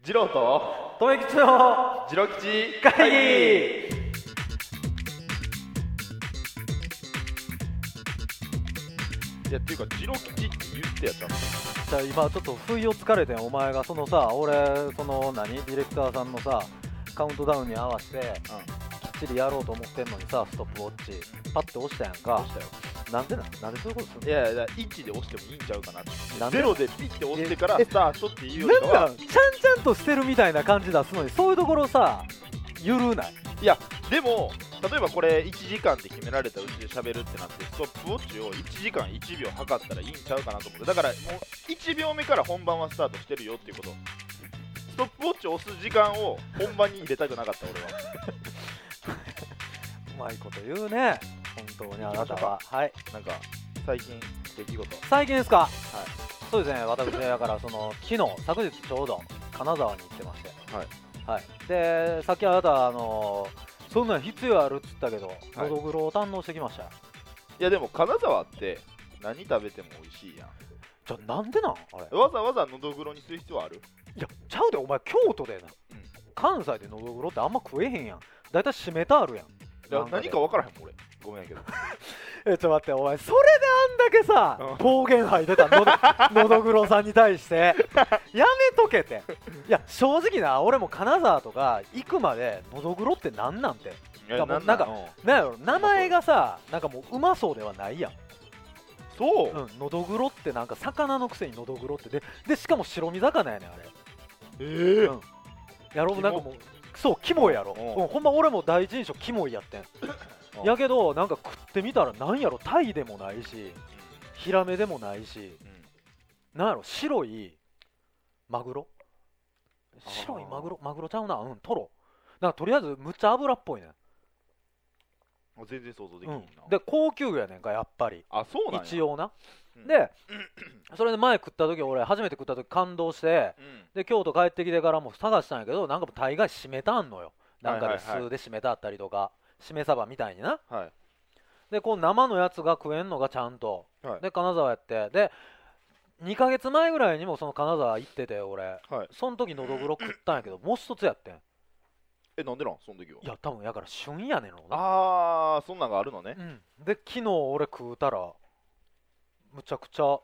次郎ととめきちの次郎吉会議。 いやっていうか次郎吉って言ってやったんですじゃあ今ちょっと不意をつかれてん。お前がそのさ、俺そのディレクターさんのさカウントダウンに合わせてきっちりやろうと思ってんのにさ、ストップウォッチパッて押したやんか。 押したよ。 なんでそういうことするの？ いやいや1で押してもいいんちゃうかなって。 なんで 0でピッて押してからスタートっていうよりかは。 なんちゃんとしてるみたいな感じ出すのに、そういうところさゆるない？ いやでも例えばこれ1時間って決められたうちで喋るってなってストップウォッチを1時間1秒測ったらいいんちゃうかなと思って、だからもう1秒目から本番はスタートしてるよっていうこと。ストップウォッチを押す時間を本番に入れたくなかった俺は。 うまいこと言うね、本当にあなたは。はい、 なんか最近出来事。 最近ですか？ はい。 そうですね、私だから昨日ちょうど金沢に行ってまして、 はい。 はい、でさっきあなたそんなん必要あるっつったけど、 はいのどぐろを堪能してきましたよ。 いやでも金沢って何食べても美味しいやん。 じゃあなんでなんあれ？ わざわざのどぐろにする必要ある？ いやちゃうで、お前京都でな、関西でのどぐろってあんま食えへんやん。だいたい締めたあるやん。 何か分からへんもん俺。ごめんやけど。 ちょっと待って、お前それであんだけさ暴言吐いてたのどぐろさんに対してやめとけて。いや正直な、俺も金沢とか行くまでのどぐろってなんなんて、なんかなんやろ、名前がさなんかもううまそうではないやん。 そう、 のどぐろってなんか魚のくせにのどぐろってでしかも白身魚やねんあれ。うん、やろう、なんかもうそうキモいやろ。ほんま俺も第一印象キモいやってん。やけどなんか食ってみたらなんやろ、タイでもないしヒラメでもないし、なんやろ、白いマグロちゃうな、トロなんかとりあえずむっちゃ油っぽいねん。 全然想像できんな、 で高級魚やねんかやっぱり。 あ、そうなんや。 一応な、でそれで前食った時、俺初めて食った時感動して、で京都帰ってきてからも探したんやけど、なんか大概締めたんのよ。なんかで酢で締めたあったりとか、締め鯖みたいにな、でこう生のやつが食えんのがちゃんと、で金沢やって、で2ヶ月前ぐらいにもその金沢行ってて俺、その時のどぐろ食ったんやけどもう一つやってん。 なんでなんその時は？いや多分やから旬やねんのな。 あー、そんなんがあるのね。 で昨日俺食うたらむちゃくちゃ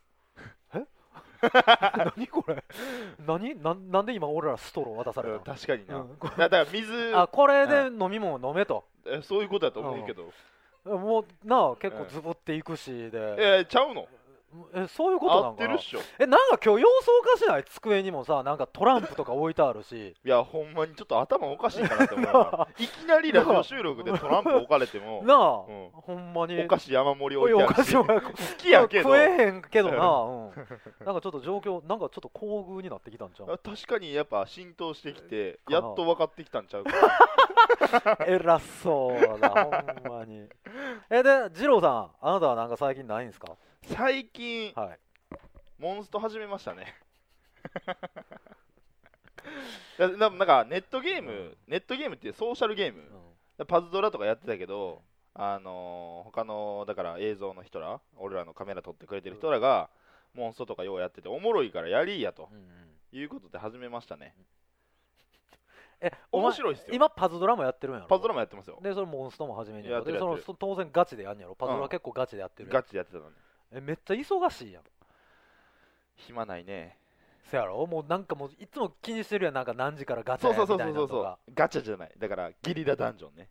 何これなんで今俺らストロー渡されたの？ 確かにな、だから水これで飲み物飲めと、 そういうことだと思うけど、 もうなあ結構ズボっていくしで、 ちゃうの？ そういうことなんかな。 合ってるっしょ。 なんか今日様子おかしない？机にもさなんかトランプとか置いてあるし。 いやほんまにちょっと頭おかしいかなって思う。いきなりラジオ収録でトランプ置かれてもなあ、ほんまにお菓子山盛り置いてあるし好きやけど食えへんけどな、なんかちょっと状況なんかちょっと厚遇になってきたんちゃう？ 確かにやっぱ浸透してきてやっと分かってきたんちゃうか。 偉そうだほんまに。で二郎さん、あなたはなんか最近ないんですか？ 最近、モンスト始めましたね。なんかネットゲームってソーシャルゲーム、パズドラとかやってたけど、他のだから映像の人ら、俺らのカメラ撮ってくれてる人らがモンストとかようやってておもろいからやりやということで始めましたね。面白いっすよ。 今パズドラもやってるんやろ？ パズドラもやってますよ。 でそれモンストも始めんやろ？ で当然ガチでやんやろ？パズドラ結構ガチでやってる。 ガチでやってたのね。 めっちゃ忙しいやん。 暇ないね。 そやろ？もうなんかもういつも気にしてるやん、なんか何時からガチャやみたいなのとか。 ガチャじゃない、だからゲリラダンジョンね。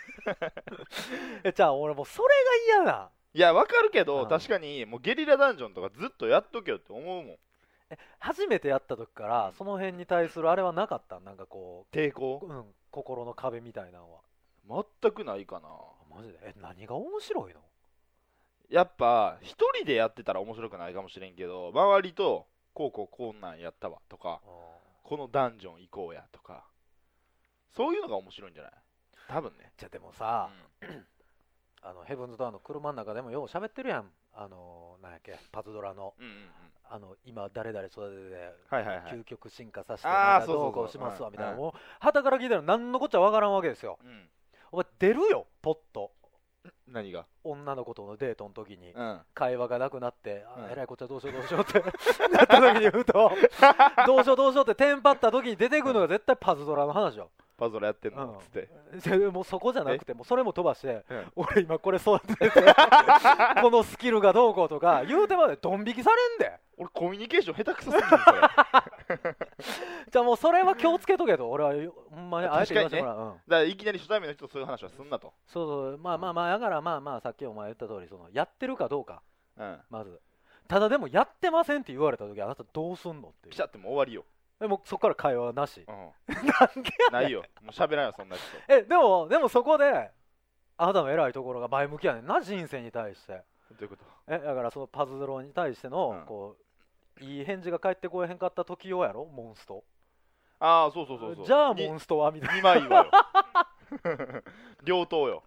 じゃあ俺もうそれが嫌な。 いやわかるけど、確かにもうゲリラダンジョンとかずっとやっとけよって思うもん。 初めてやった時からその辺に対するあれはなかった？なんかこう抵抗、 心の壁みたいなのは全くないかな。 マジで？何が面白いの？ やっぱ一人でやってたら面白くないかもしれんけど、周りとこんなんやったわとか、このダンジョン行こうやとか、そういうのが面白いんじゃない？多分ね。 じゃあでもさ、ヘブンズドアーの車の中でもよう喋ってるやん、なんやっけ、パズドラの、今誰々育てて究極進化させてどうこうしますわみたいな、もう旗から聞いたら何のこっちゃわからんわけですよ。お前出るよポッと何が女の子とのデートの時にうん会話がなくなってうんえらいこっちゃどうしようどうしようってなった時に言うとどうしようどうしようってテンパった時に出てくるのが絶対パズドラの話よ。 パズドラやってんの、 うんつってでもうそこじゃなくてもうそれも飛ばしてうん俺今これ育てててこのスキルがどうこうとか言うてまでドン引きされんで。 俺コミュニケーション下手くそすぎるそれじゃあもうそれは気をつけとけと俺はほんまにあえて言わせてもらう、うん、 だからいきなり初対面の人とそういう話はすんなと。 そうまあだからまあさっきお前言った通りそのやってるかどうかうんまずただでもやってませんって言われた時あなたどうすんのっていうピシャってもう終わりよ。 でもそこから会話なしうんなんでやないよもう喋らんよそんな人。 でもそこであなたの偉いところが前向きやねんな人生に対して。 どういうこと？ だからそのパズドラに対しての、 うんこういい返事が返ってこえへんかった時用やろモンスト。 ああそうじゃあモンストはみたい 2枚はよ両党よ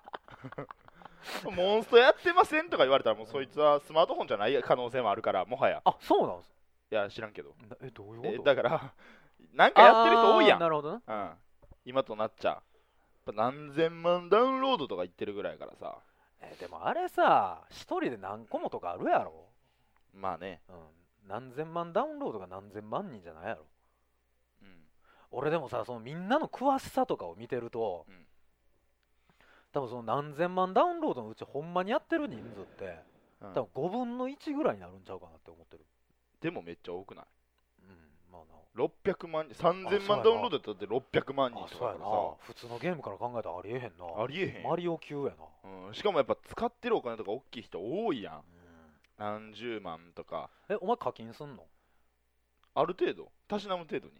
モンストやってませんとか言われたらもうそいつはスマートフォンじゃない可能性もあるからもはや。 な。あそうなんです。 いや知らんけどどういうことだからなんかやってる人多いやん。 なるほどね。 うん今となっちゃやっぱ何千万ダウンロードとか言ってるぐらいやからさ。 でもあれさ一人で何個もとかあるやろ。 まあね何千万ダウンロードが何千万人じゃないやろ。 うん俺でもさそのみんなの詳しさとかを見てると、多分その何千万ダウンロードのうちほんまにやってる人数ってうん多分5分の1ぐらいになるんちゃうかなって思ってる。 でもめっちゃ多くないまあな 600万人3000万ダウンロードだったら600万人とそうやなかだからさ普通のゲームから考えたらありえへんな。 ありえへんマリオ級やな。 しかもやっぱ使ってるお金とか大きい人多いやん。何十万とかお前課金すんの？ ある程度たしなむ程度に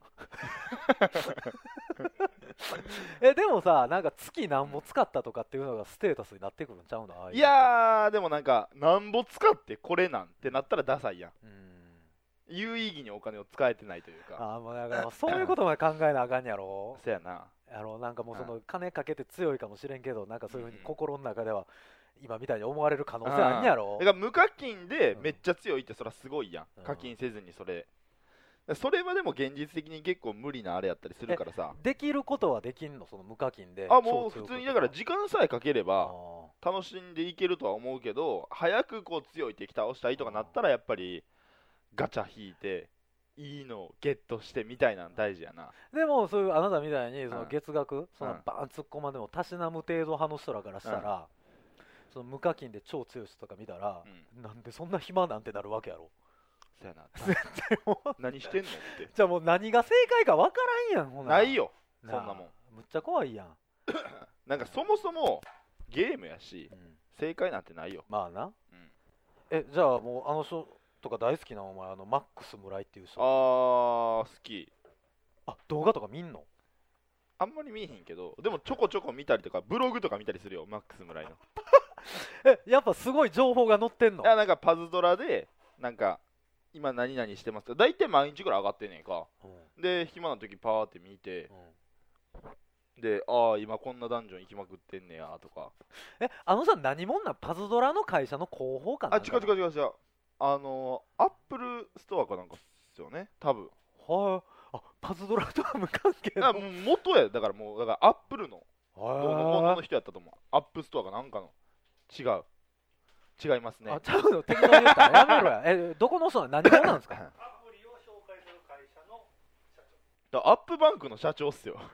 でもさなんか月何ぼ使ったとかっていうのがステータスになってくるんちゃうの？ いやーでもなんかなんぼ使ってこれなんてなったらダサいやん。有意義にお金を使えてないというか。 もうだからそういうことまで考えなあかんやろ。 そやななんかもうその金かけて強いかもしれんけどなんかそういうふうに心の中では今みたいに思われる可能性あんやろ。 だから無課金でめっちゃ強いってそれはすごいやん、課金せずにそれはでも現実的に結構無理なあれやったりするからさ。 できることはできんのその無課金で。 もう普通にだから時間さえかければ楽しんでいけるとは思うけど早くこう強い敵倒したいとかなったらやっぱりガチャ引いていいのをゲットしてみたいなの大事やな。 でもそういうあなたみたいにその月額そのうんバーン突っ込まんでもたしなむ程度派の人らからしたら、その無課金で超強い人とか見たら、なんでそんな暇なんてなるわけやろ。 そやなもう何してんのってじゃあもう何が正解かわからんやんほな。 ないよそんなあなもん。 むっちゃ怖いやん。 なんかそもそもゲームやし正解なんてないよ。 まあな、じゃあもうあの人とか大好きなお前マックス村井っていう人好き。 動画とか見んの？ あんまり見えへんけどでもちょこちょこ見たりとかブログとか見たりするよマックス村井の。 やっぱすごい情報が載ってんの？ いやなんかパズドラでなんか今何々してますか大体毎日ぐらい上がってんねんか、で暇な時パーって見て、で今こんなダンジョン行きまくってんねやとか。 さ何者なんパズドラの会社の広報かな？ 違うアップルストアかなんかっすよね多分。 パズドラとは無関係の。 もう元やだからもうだからアップルのどうのこうのの人やったと思う。アップストアかなんかの違いますね。 ちゃうの適当に言ったらやめろや。どこの人何者なんですか？ アプリを紹介する会社の社長。 アップバンクの社長っすよ。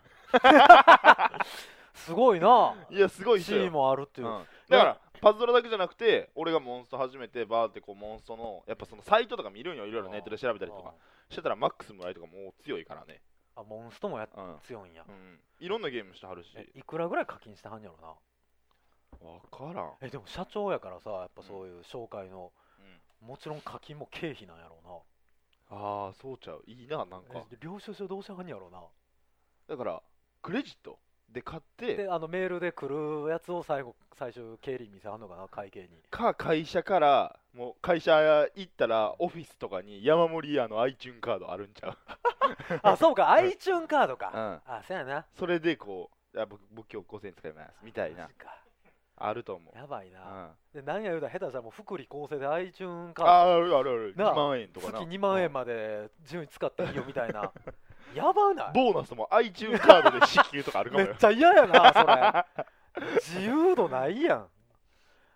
すごいな。 いやすごいっすよ。 地位もあるっていう、 だからパズドラだけじゃなくて俺がモンスト始めてバーってこうモンストのやっぱそのサイトとか見るんよ。いろいろネットで調べたりとかしてたらマックス村井とかもう強いからね。 モンストも強いんや、 いろんなゲームしてはるし。 いくらぐらい課金してはんやろな。 分からん。 でも社長やからさやっぱそういう紹介の、もちろん課金も経費なんやろうな。 そうちゃう。いいななんか。 領収書どうしはんやろうな。 だからクレジットで買ってでメールで来るやつを最終経理見せはんのかな会計に。 会社からもう会社行ったらオフィスとかに山盛りiTunes カードあるんちゃう。 そうかiTunes カードか。そうやな。 それでこう僕今日5000円使いますみたいなあると思う。 やばいな、で何や言うたら下手したらもう福利厚生で iTunes カードある2万円とかな月2万円まで自由に使っていいよみたいなやばない？ ボーナスも iTunes カードで支給とかあるかもよ。 めっちゃ嫌やなそれ。自由度ないやん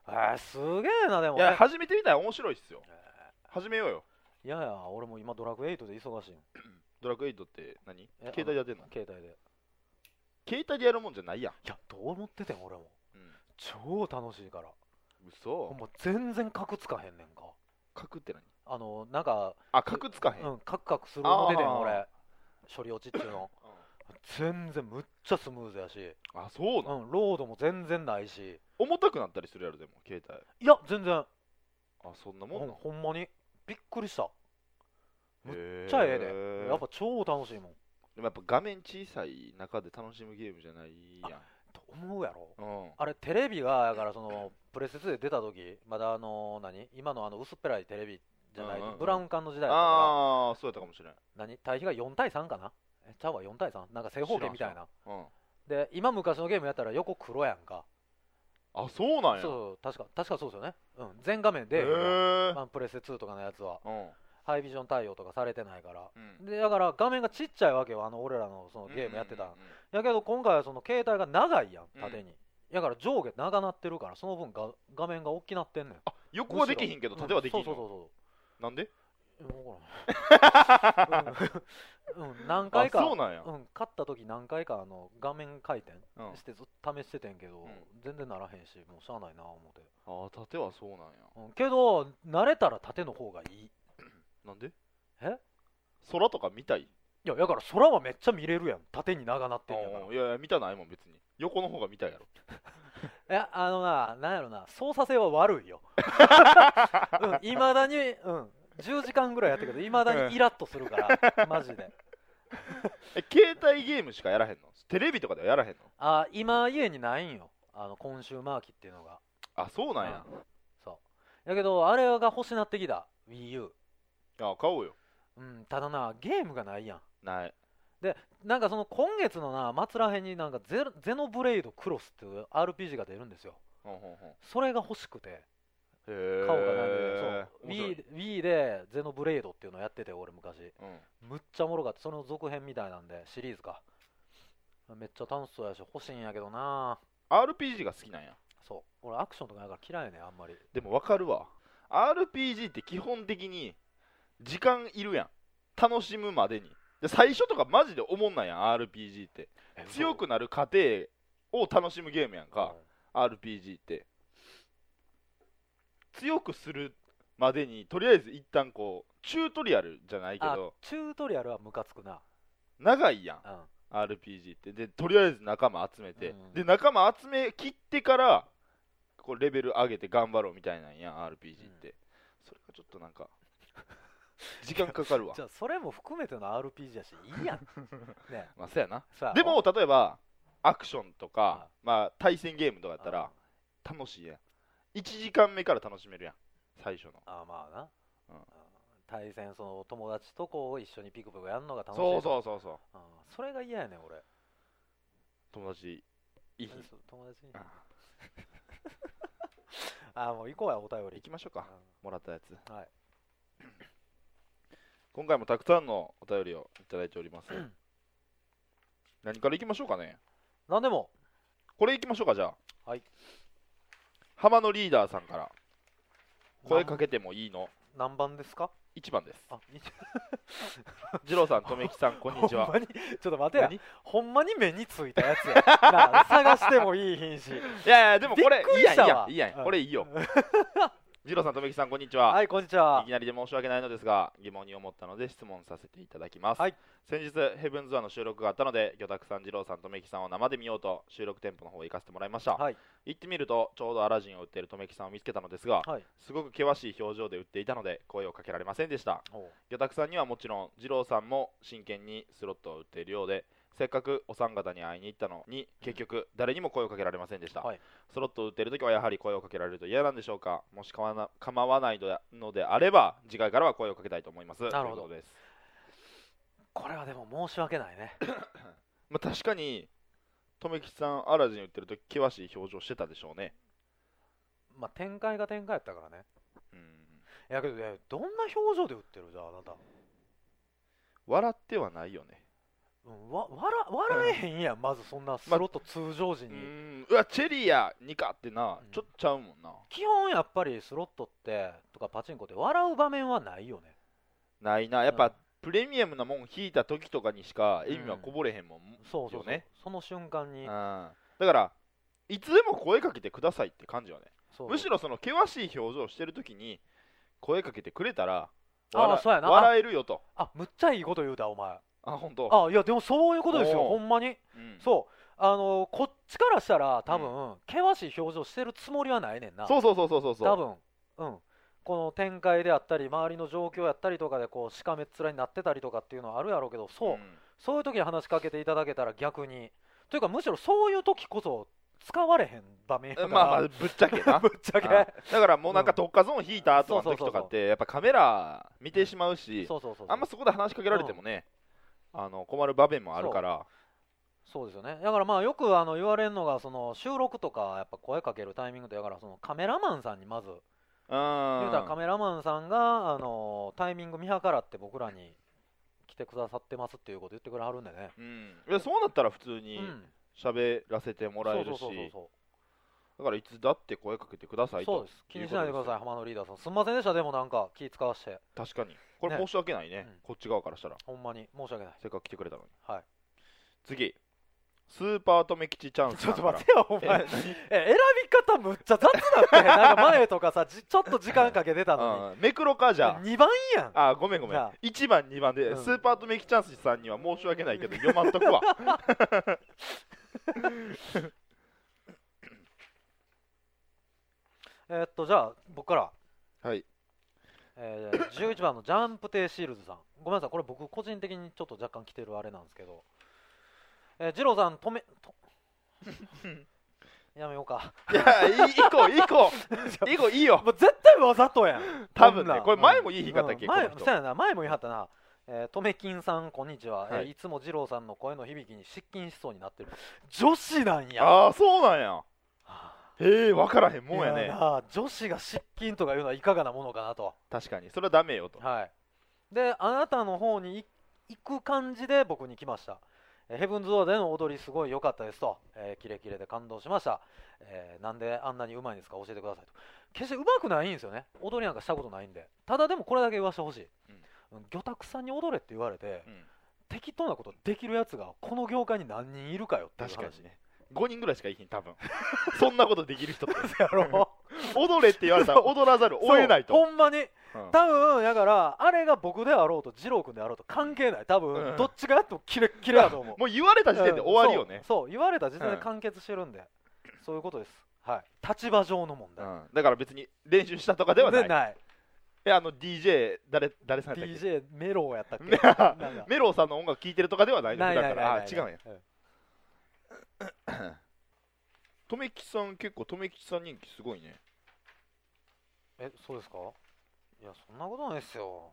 すげえな。でもいや始めてみたら面白いっすよ。始めようよ。 いやいや、俺も今ドラクエ8で忙しいよ。 ドラクエ8って何？携帯でやってんの？ 携帯で。 携帯でやるもんじゃないやん。 いや、どう思っててん俺も。超楽しいから。 嘘。 もう全然角つかへんねんか。 角って何？ なんか、 角つかへん。 カクカクするの出てん俺。処理落ちっていうの。全然むっちゃスムーズやし。 そうなの？ ロードも全然ないし。 重たくなったりするやろ、でも携帯。 いや全然。 そんなもんなの？ ほんまにびっくりした。むっちゃええで。やっぱ超楽しいもん。 でもやっぱ画面小さい中で楽しむゲームじゃないやんと思うやろ。 うん、 あれテレビがだからそのプレステ2で出た時まだ今の薄っぺらいテレビじゃない、ブラウン管の時代だったからそうやったかもしれん。 対比が4対3かな。ちゃうわ4対3なんか正方形みたいな。 うん、 で今昔のゲームやったら横黒やんか。 そうなんや。 そう確かそうですよね。全画面で、プレステ2とかのやつは、ハイビジョン対応とかされてないから、でだから画面がちっちゃいわけよ、俺らのそのゲームやってた、やけど今回はその携帯が長いやん縦に、だから上下長なってるからその分画面が大きなってんねん。 横はできひんけど縦はできひんの？そうなんで？ 何回かそうなんや。 買った時何回か画面回転してずっと試しててんけど、全然ならへんしもうしゃあないな思って。 縦はそうなんや。 けど慣れたら縦の方がいい。 なんで？ 空とか見たい？ いやだから空はめっちゃ見れるやん、縦に長なってんやから。 いや見たないもん別に。横の方が見たいやろ。 いやなんやろな、操作性は悪いよ。いまだに10時間ぐらいやったけどいまだにイラッとするからマジで。 携帯ゲームしかやらへんの？テレビとかではやらへんの？ 今家にないんよ、コンシューマー機っていうのが。 そうなんや。 そうやけどあれが欲しなってきた Wii U。 買おうよ。 ただなゲームがないやん。 ない。 でなんかその今月の末らへんになんかゼノブレイドクロスっていう RPG が出るんですよ。それが欲しくて買おうかなで。そう Wii でゼノブレイドっていうのをやってて俺昔、むっちゃおもろかった。その続編みたいなんでシリーズか、めっちゃ楽しそうやし欲しいんやけどな。 RPG が好きなんや。 そう俺アクションとかなんか嫌いねあんまり。 でも分かるわ。 RPG って基本的に時間いるやん、楽しむまでに。で最初とかマジでおもんないやん RPG って。強くなる過程を楽しむゲームやんか、RPG って強くするまでにとりあえず一旦こうチュートリアルじゃないけど、 チュートリアルはムカつくな。 長いやん、RPG って。でとりあえず仲間集めて、で仲間集め切ってからこうレベル上げて頑張ろうみたいなんや RPG って、それがちょっとなんか時間かかるわ。 じゃあそれも含めての RPG やしいいやんね。 まあそうやな。でも例えばアクションとか、対戦ゲームとかやったら楽しいやん。1時間目から楽しめるやん最初の。 まあな、対戦その友達とこう一緒にピクピクやるのが楽しい。 そうそれが嫌やねん俺。 友達いい？ 友達にもう行こうやお便り行きましょうか、もらったやつ。 はい今回もたくさんのお便りをいただいております。何からいきましょうかね。 何でもこれいきましょうか。じゃあ、 はい、 浜野リーダーさんから声かけてもいいの？ 何番ですか ？1番です。 1 二郎さん、とめきさん、こんにちは。 ほんまにちょっと待てや、ほんまに目についたやつやな探してもいい品種。 いやでもこれいいやんいいやんこれいいよ。二郎さん、とめきさん、こんにちは。 はい、こんにちは。 いきなりで申し訳ないのですが疑問に思ったので質問させていただきます。 はい、 先日ヘブンズワーの収録があったので魚拓さん、二郎さん、とめきさんを生で見ようと収録店舗の方へ行かせてもらいました。 はい、 行ってみるとちょうどアラジンを売っているとめきさんを見つけたのですが、すごく険しい表情で売っていたので声をかけられませんでした。魚拓さんにはもちろん二郎さんも真剣にスロットを売っているようで、せっかくお三方に会いに行ったのに結局誰にも声をかけられませんでした。スロットを売っているときはやはり声をかけられると嫌なんでしょうか。もし構わないのであれば次回からは声をかけたいと思います。 なるほど。 ということです。 これはでも申し訳ないね確かにとめきさんアラジン売ってるとき険しい表情してたでしょうね。 展開が展開やったからね。やけどどんな表情で売ってる？じゃああなた笑ってはないよね。 笑えへんやん、まずそんなスロット通常時に、 うわチェリーや2かってな、ちょっとちゃうもんな。 基本やっぱりスロットってとかパチンコって笑う場面はないよね。 ないな、やっぱ、プレミアムなもん引いた時とかにしか笑みはこぼれへんもん、 そうそうそう、 ね、 その瞬間に、 だからいつでも声かけてくださいって感じはね。 そうむしろその険しい表情してる時に声かけてくれたらそうやな、 笑えるよと。 むっちゃいいこと言うたお前。 本当。 いやでもそういうことですよ、ほんまに、そうこっちからしたら多分、険しい表情してるつもりはないねんな。 そう多分この展開であったり周りの状況やったりとかでこうしかめっ面になってたりとかっていうのはあるやろうけど、そういう時に話しかけていただけたら逆にというか、むしろそういう時こそ使われへん場面やから、 まあぶっちゃけなぶっちゃけだからもうなんか特化ゾーン引いた後の時とかってやっぱカメラ見てしまうし、あんまそこで話しかけられてもね、困る場面もあるから。 そうですよね。だからまあよく言われるのが、その収録とかやっぱ声かけるタイミングで、だからそのカメラマンさんにまず言うたら、カメラマンさんがタイミング見計らって僕らに来てくださってますっていうこと言ってくれはるんでね、 いやそうなったら普通に喋らせてもらえるし、だからいつだって声かけてくださいと。 そうです、気にしないでください、浜野リーダーさん、すんませんでした。でもなんか気使わして。 確かにこれ申し訳ないね、こっち側からしたら。 ほんまに申し訳ない、 せっかく来てくれたのに。 はい、 次スーパーとめきちチャンス。 ちょっと待ってよお前、選び方むっちゃ雑だってなんか前とかさちょっと時間かけてたのにめくろか、じゃあ 2番やん。 ごめん1番2番で、スーパーとめきチャンスさんには申し訳ないけど読まんとくわじゃあ僕から、 はい、 11番のジャンプテーシールズさん、ごめんなさい、これ僕個人的にちょっと若干来てるあれなんですけど、二郎さんやめようか。 いや行こういいよ。 もう絶対わざとやん多分ね。これ前もいい日がったっけ、 そうやな、前も言いはったな。とめきんさんこんにちは、いつも二郎さんの声の響きに失禁しそうになってる女子なんや。 そうなんや。へえ、分からへんもんやね。 女子が失禁とかいうのはいかがなものかなと。 確かにそれはダメよと。 はい。であなたの方に行く感じで僕に来ました。ヘブンズドアーでの踊りすごい良かったですと、キレキレで感動しました、なんであんなにうまいんですか教えてくださいと。決してうまくないんですよね、踊りなんかしたことないんで。ただでもこれだけ言わせてほしい、魚拓さんに踊れって言われて、適当なことできるやつがこの業界に何人いるかよっていう話。 確かにね、5人ぐらいしかいひん多分そんなことできる人ってやろ踊れって言われたら踊らざるを得ないと。 ほんまに多分やからあれが僕であろうと二郎君であろうと関係ない。多分どっちがやってもキレッキレだと思う。 もう言われた時点で終わりよね。 そう言われた時点で完結してるんで、そういうことです。はい、立場上の問題。 だから別に練習したとかではない。 ない。 DJ 誰さんやったっけ？ DJ メローやったっけ？ メローさんの音楽聴いてるとかではない。 だから違うんや。とめきちさん結構とめきちさん人気すごいね。 そうですか？いやそんなことないですよ。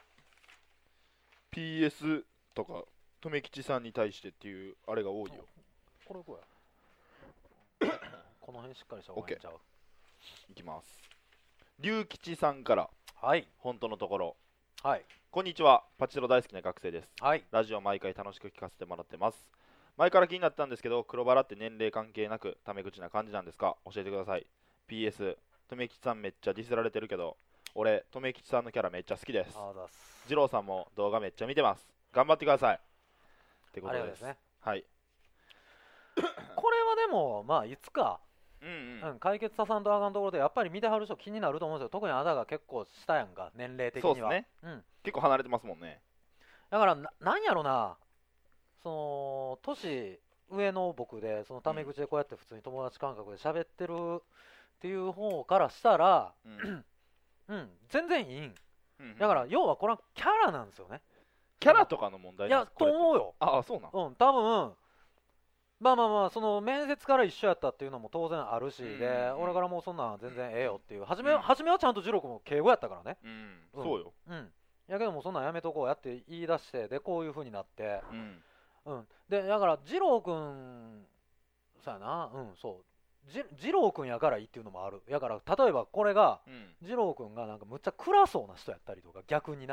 PS とかとめきちさんに対してっていうあれが多いよ。 これこの辺しっかりした方がいいんちゃう？ いきます。龍吉さんから、 はい、 本当のところ、 はい、 こんにちは、パチロ大好きな学生です、 はい、 ラジオ毎回楽しく聞かせてもらってます。前から気になったんですけど、黒バラって年齢関係なくタメ口な感じなんですか？教えてください。 PS とめきちさんめっちゃディスられてるけど俺とめきちさんのキャラめっちゃ好きです。二郎さんも動画めっちゃ見てます。頑張ってくださいってことですね。はい。 これはでもまあいつか解決ささんとあかんところでやっぱり見てはる人気になると思うんですよ。特にあなたが結構下やんか、年齢的には。そうですね、 結構離れてますもんね。 だからなんやろな、その年上の僕でそのタメ口でこうやって普通に友達感覚で喋ってるっていう方からしたら全然いいん。だから要はこれはキャラなんですよね。 キャラとかの問題なんですか？ いやと思うよ。 そうなん。 多分まあその面接から一緒やったっていうのも当然あるし、で俺からもうそんなん全然ええよっていう、初めはちゃんと二郎君も敬語やったからね。 そうよ。 やけどもそんなんやめとこうやって言い出して、でこういう風になってでだから二郎君そうやな、二郎君やからいいっていうのもある。だから例えばこれが二郎君がなんかむっちゃ暗そうな人やったりとか、逆にな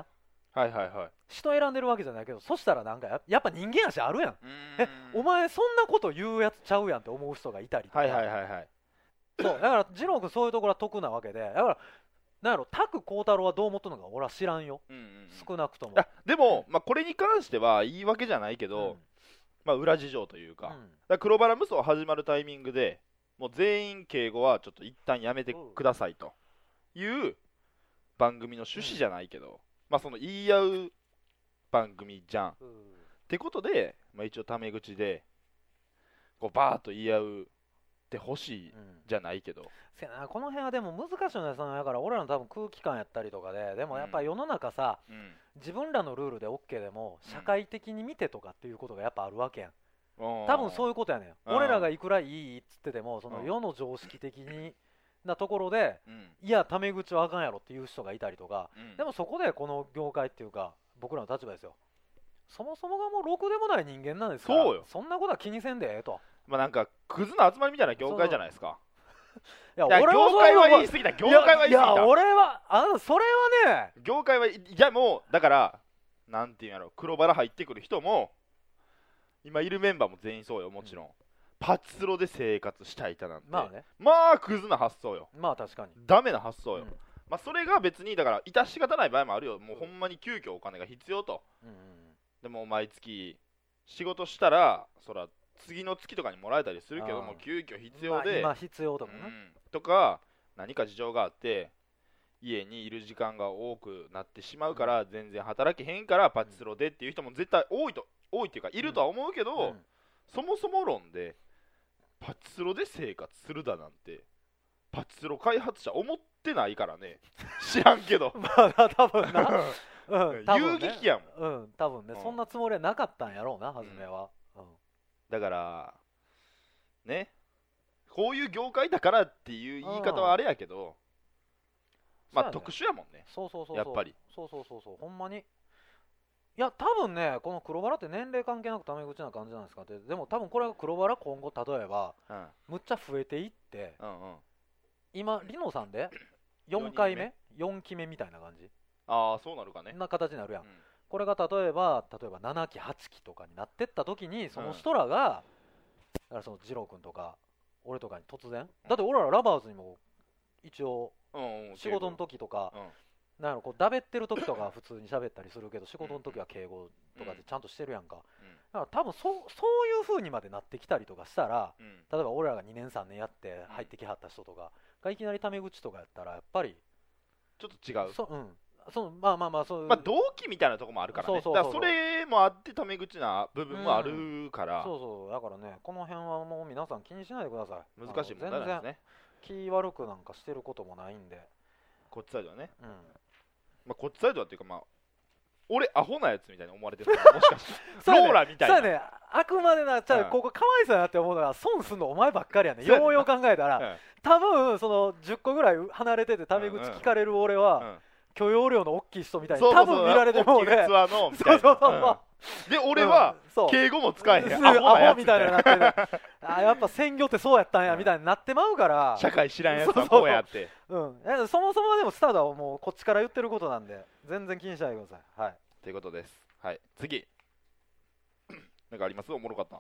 はいはいはい。 人選んでるわけじゃないけど、そしたらなんかやっぱ人間やしあるやん。お前前そんなこと言うやつちゃうやんって思う人がいたりとか、 はいはいはいはい。 そうだから二郎君そういうところは得なわけで、だからなんやろ、拓幸太郎はどう思っとるのか俺は知らんよ、少なくとも。 でも、まあ、これに関しては言い訳じゃないけど、まあ、裏事情というか、だから黒バラ無双始まるタイミングでもう全員敬語はちょっと一旦やめてくださいという番組の趣旨じゃないけど、まあその言い合う番組じゃん、ってことで、まあ、一応タメ口でこうバーッと言い合うってほしいじゃないけど、 せやな、この辺はでも難しいのよ。そのだから俺らの多分空気感やったりとかで、でもやっぱ世の中さ、自分らのルールで OK でも社会的に見てとかっていうことがやっぱあるわけやん。多分そういうことやねん。俺らがいくらいいっつってても、その世の常識的になところで、いやタメ口はあかんやろっていう人がいたりとか、でもそこでこの業界っていうか僕らの立場ですよ、そもそもがもうろくでもない人間なんですから、 そうよ、 そんなことは気にせんでええと。 まあなんかクズの集まりみたいな業界じゃないですか。 いや業界は言い過ぎた、業界は言い過ぎた。 いや俺はそれはね、 業界はいやもうだからなんていうんやろ、黒バラ入ってくる人も今いるメンバーも全員そうよ、もちろん、パチスロで生活したいたなんて、 まあね、 まあクズな発想よ、 まあ確かにダメな発想よ、まあそれが別にだから致し方ない場合もあるよ、もうほんまに急遽お金が必要と、でも毎月仕事したらそら次の月とかにもらえたりするけども、急遽必要で、 今必要とかね、 とか何か事情があって家にいる時間が多くなってしまうから全然働けへんからパチスロでっていう人も絶対多いっていうかいるとは思うけど、そもそも論でパチスロで生活するだなんてパチスロ開発者思ってないからね知らんけどまあ多分な遊撃やもん、多分ね、そんなつもりはなかったんやろうな、初めは、 だからね、こういう業界だからっていう言い方はあれやけど、まあ特殊やもんね、 そうやっぱりそうほんまに。いや多分ね、この黒バラって年齢関係なくタメ口な感じなんですかって。でも多分これが黒バラ今後例えば、むっちゃ増えていって、今リノさんで4回目4期目みたいな感じ、 ああそうなるかねな形になるやん、これが例えば7期8期とかになってった時に、その人らが、だからその二郎君とか俺とかに突然、だって俺らラバーズにも一応仕事の時とか、なんやろ、こうだべってる時とか普通に喋ったりするけど、仕事の時は敬語とかでちゃんとしてるやんか、だから多分そういう風にまでなってきたりとかしたら、例えば俺らが2年3年やって入ってきはった人とかがいきなりタメ口とかやったらやっぱりちょっと違う、 まあそういう、 同期みたいなとこもあるからね、だからそれもあってタメ口な部分もあるから、 だからね、この辺はもう皆さん気にしないでください。 難しい問題なんですね。 全然気悪くなんかしてることもないんで、 こっちサイドはね、まあこっちサイドはっていうか、まあ俺アホなやつみたいに思われてるもしかしてローラみたいな、 そうやね、あくまでな、ここかわいそうやなって思うのは損すんのお前ばっかりやね。ようよう考えたら、多分その10個ぐらい離れててタメ口聞かれる俺は、許容量の大きい人みたいに多分見られてもうね、で俺は敬語も使えへんアホみたいななってるやっぱ専業ってそうやったんやみたいになってまうから、 社会知らんやつはこうやって、 そもそもでもスタートはもうこっちから言ってることなんで全然気にしないでください。はい、 ということです。はい、次なんかあります？おもろかった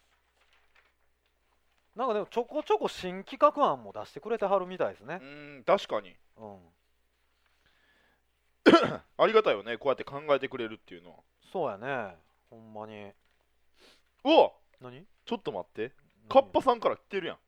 なんかでもちょこちょこ新企画案も出してくれてはるみたいですね。 確かに、ありがたいよね、こうやって考えてくれるっていうのは。 そうやね、ほんまに。 うわ、 何？ ちょっと待って、カッパさんから来てるやん。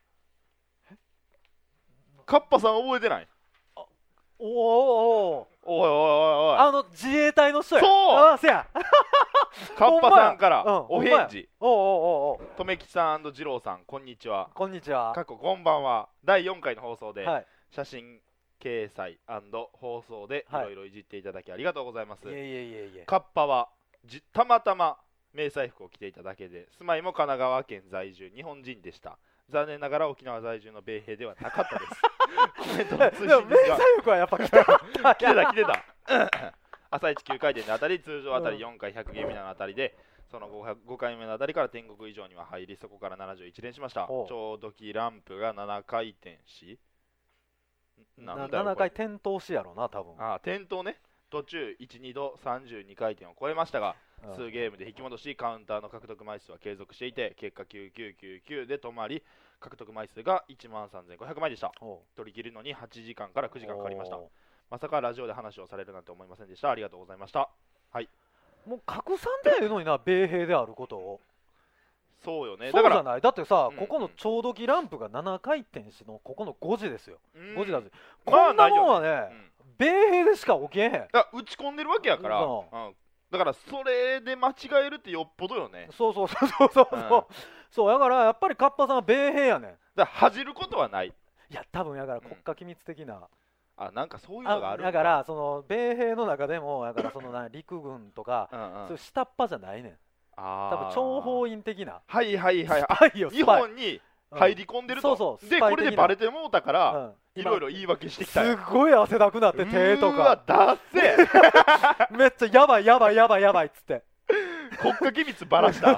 カッパさん覚えてない？ おい自衛隊の人や。 そう、 せやカッパさんからお返事。とめきさん&二郎さん、こんにちは。 こんにちは。 過去こんばんは。第4回の放送で、写真掲載&放送でいろいろいじっていただきありがとうございます。カッパはたまたま迷彩服を着ていただけで、住まいも神奈川県在住、日本人でした。残念ながら沖縄在住の米兵ではなかったです。コメントの通信ですが、迷彩服はやっぱ着てた朝一9回転のあたり、通常あたり4回100ゲームのあたりで、その 5回目のあたりから天国以上には入り、そこから71連しました。ちょうどきランプが7回転し、 7回点灯しやろな、多分。 点灯ね。 途中 1,2 度32回転を超えましたが、 うん数ゲームで引き戻しカウンターの獲得枚数は継続していて、結果9999で止まり、獲得枚数が 13,500 枚でした。 おう取り切るのに8時間から9時間かかりました。 おまさかラジオで話をされるなんて思いませんでした。ありがとうございました。 うもう拡散でええのにな米兵であることをそうよね。 そうじだからゃないだってさ、 うんここの超時ランプが7回転しのここの5時ですよ、 うん 5時だぜ、 まあこんなもんはね、 ないよね米兵でしか起きえへん。 打ち込んでるわけやから、 そだからそれで間違えるってよっぽどよね。 そうそうそうそうそう、 うんそうだからやっぱりカッパさんは米兵やねん。 だから恥じることはない。 いや多分やから国家機密的な、 なんかそういうのがあるんだからその米兵の中でもだからその陸軍とか、 うんうん、 そういう下っ端じゃないねん。多分諜報員的なはいはいはい、 スパイよ日スパイ本に入り込んでると、 そうそうでこれでバレてもうたから、 うんいろいろ言い訳してきたすよ。 ごい汗だくなって手とうーわかだっせめっちゃやばいやばいやばいやばいっつって国家機密ばらした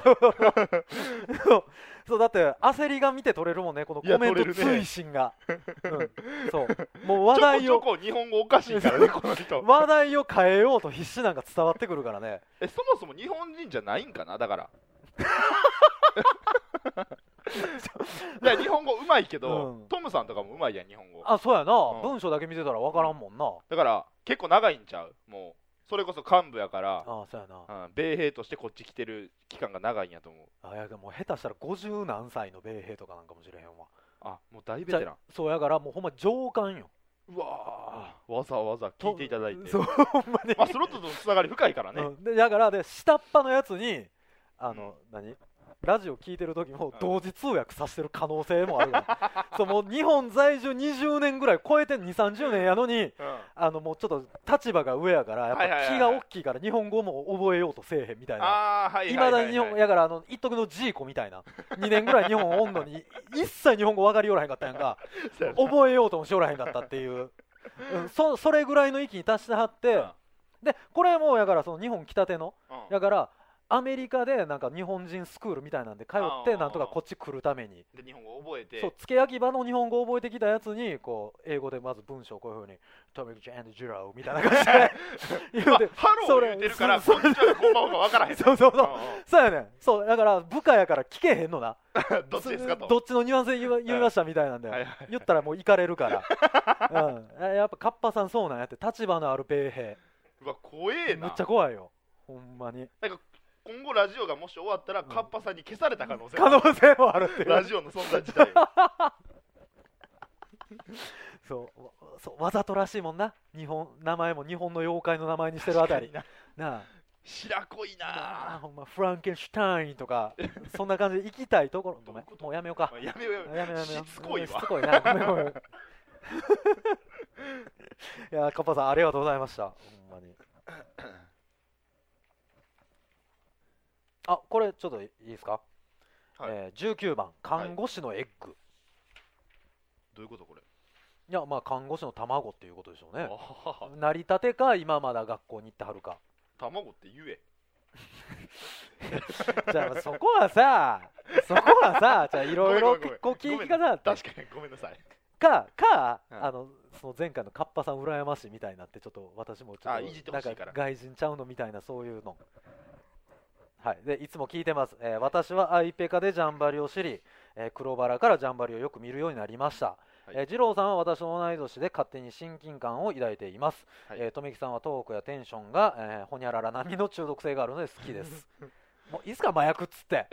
そうだって焦りが見て取れるもんね、このいやコメント取れるね追伸が、そうもう話題をちょこちょこ日本語おかしいからねこの人。 話題を変えようと必死なんか伝わってくるからね。 そもそも日本人じゃないんかな。だからいや日本語うまいけど、 うんトムさんとかもうまいやん日本語。 あ、そうやな、 うん文章だけ見てたら分からんもんな。 だから結構長いんちゃう。もうそれこそ幹部やから、 あ、そうやな。 米兵としてこっち来てる期間が長いんやと思う。 いやでも下手したら50何歳の米兵とかなんかもしれへんわ。 もう大ベテラン。 そうやからもうほんま上官よ。 うわー、わざわざ聞いていただいて。 そうほんまに、 スロットとのつながり深いからね。 でだからで下っ端のやつにうん何ラジオ聞いてる時も同時通訳させてる可能性もあるからそうもう日本在住20年ぐらい超えて2、30年やのにもうちょっと立場が上やからやっぱ気が大きいから日本語も覚えようとせえへんみたいな。いまだに日本語やから一時のジーコみたいな2年ぐらい日本おんのに一切日本語分かりよらへんかったやんか覚えようともしよらへんかったっていう、それぐらいの域に達してはって、でこれもやからその日本来たてのだからアメリカでなんか日本人スクールみたいなんで通ってなんとかこっち来るためにで日本語覚えて、 そう付け焼き場の日本語を覚えてきたやつにこう英語でまず文章をこういう風にトミック・アンド・ジュラーみたいな感じで言うてハロー言うてるからこっちはこんばんは分からへん。 そうそうそうそうやねん。そうだから部下やから聞けへんのなどっちですかと。 どっちのニュアンスで言いましたみたいなんで、言ったらもう行かれるからやっぱカッパさんそうなんやって立場のある米兵うわ怖えな。 むっちゃ怖いよほんまに。 なんか今後ラジオがもし終わったら、カッパさんに消された可能性可能性もあるっていうラジオの存在自体そうわざとらしいもんな。名前も日本の妖怪の名前にしてるあたりなあ白濃いなほんまフランケンシュタインとかそんな感じで行きたいところもうやめようかやめようしつこいわ。 しつこいなごめんごめんいやカッパさんありがとうございましたほんまに。これちょっといいですか、19番看護師のエッグ、 どういうことこれ。 いやまあ看護師の卵っていうことでしょうね。成り立てか今まだ学校に行ってはるか。 卵って言え。 じゃあそこはさじゃあいろいろこう聞き方だって確かにごめんなさい。 その前回のカッパさん羨ましいみたいになってちょっと私もちょっといじってほしいからなんか外人ちゃうのみたいなそういうのはいでいつも聞いてます、私はアイペカでジャンバリを知り、黒バラからジャンバリをよく見るようになりました。二郎さんは私の同い年で勝手に親近感を抱いています。富木さんはトークやテンションが、ほにゃらら並みの中毒性があるので好きですもういいですか麻薬っつって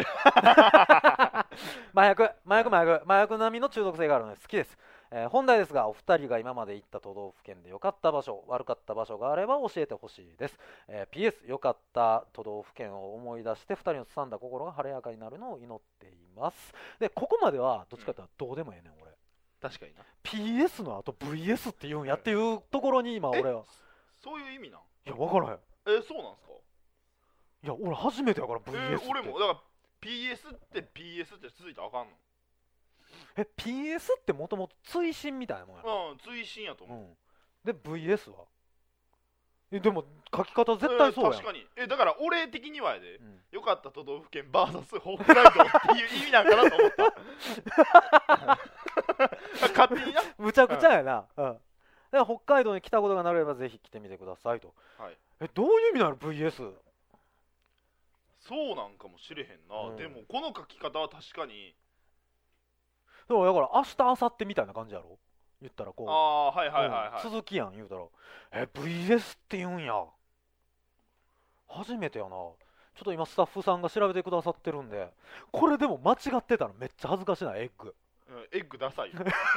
麻薬並みの中毒性があるので好きです。本題ですがお二人が今まで行った都道府県で良かった場所悪かった場所があれば教えてほしいです。PS 良かった都道府県を思い出して二人のすさんだ心が晴れやかになるのを祈っています。でここまではどっちかというとどうでもええねん俺。 確かにな。 PS の後 VS って言うんやっていうところに今俺はそういう意味なん。 いや分からへん。 そうなんすか。 いや俺初めてやから VS って、 俺もだから PS って続いたらあかんの。 PS ってもともと追伸みたいなもんやな。 追伸やと思う。 で VS はでも書き方絶対そうやん。 確かにだから俺的にはやで、良かった都道府県 VS ホームライドっていう意味なんかなと思った勝手になむちゃくちゃやな、 で北海道に来たことがなければぜひ来てみてくださいと。 はい、 どういう意味なの VS。 そうなんかもしれへんな、でもこの書き方は確かにそうだから明日明後日みたいな感じやろ言ったらこう。 はいはいはいはい、 続きやん言うたらVS って言うんや初めてやな。ちょっと今スタッフさんが調べてくださってるんで、これでも間違ってたらめっちゃ恥ずかしないエッグ。 エッグダサい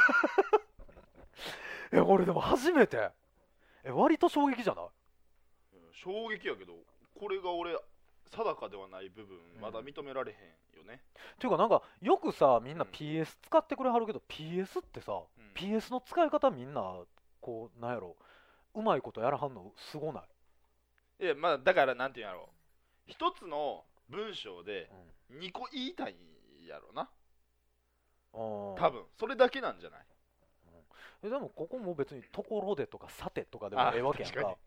これでも初めて割と衝撃じゃない？ 衝撃やけど、これが俺定かではない部分まだ認められへんよね、 っていうかなんかよくさみんな PS 使ってくれはるけど、PS ってさ、PS の使い方みんなこうなんやろうまいことやらはんのすごない？ いやまあだからなんていうんやろ、一つの文章で2個言いたいんやろな、多分それだけなんじゃない？ でもここも別にところでとかさてとかでもええわけやんか。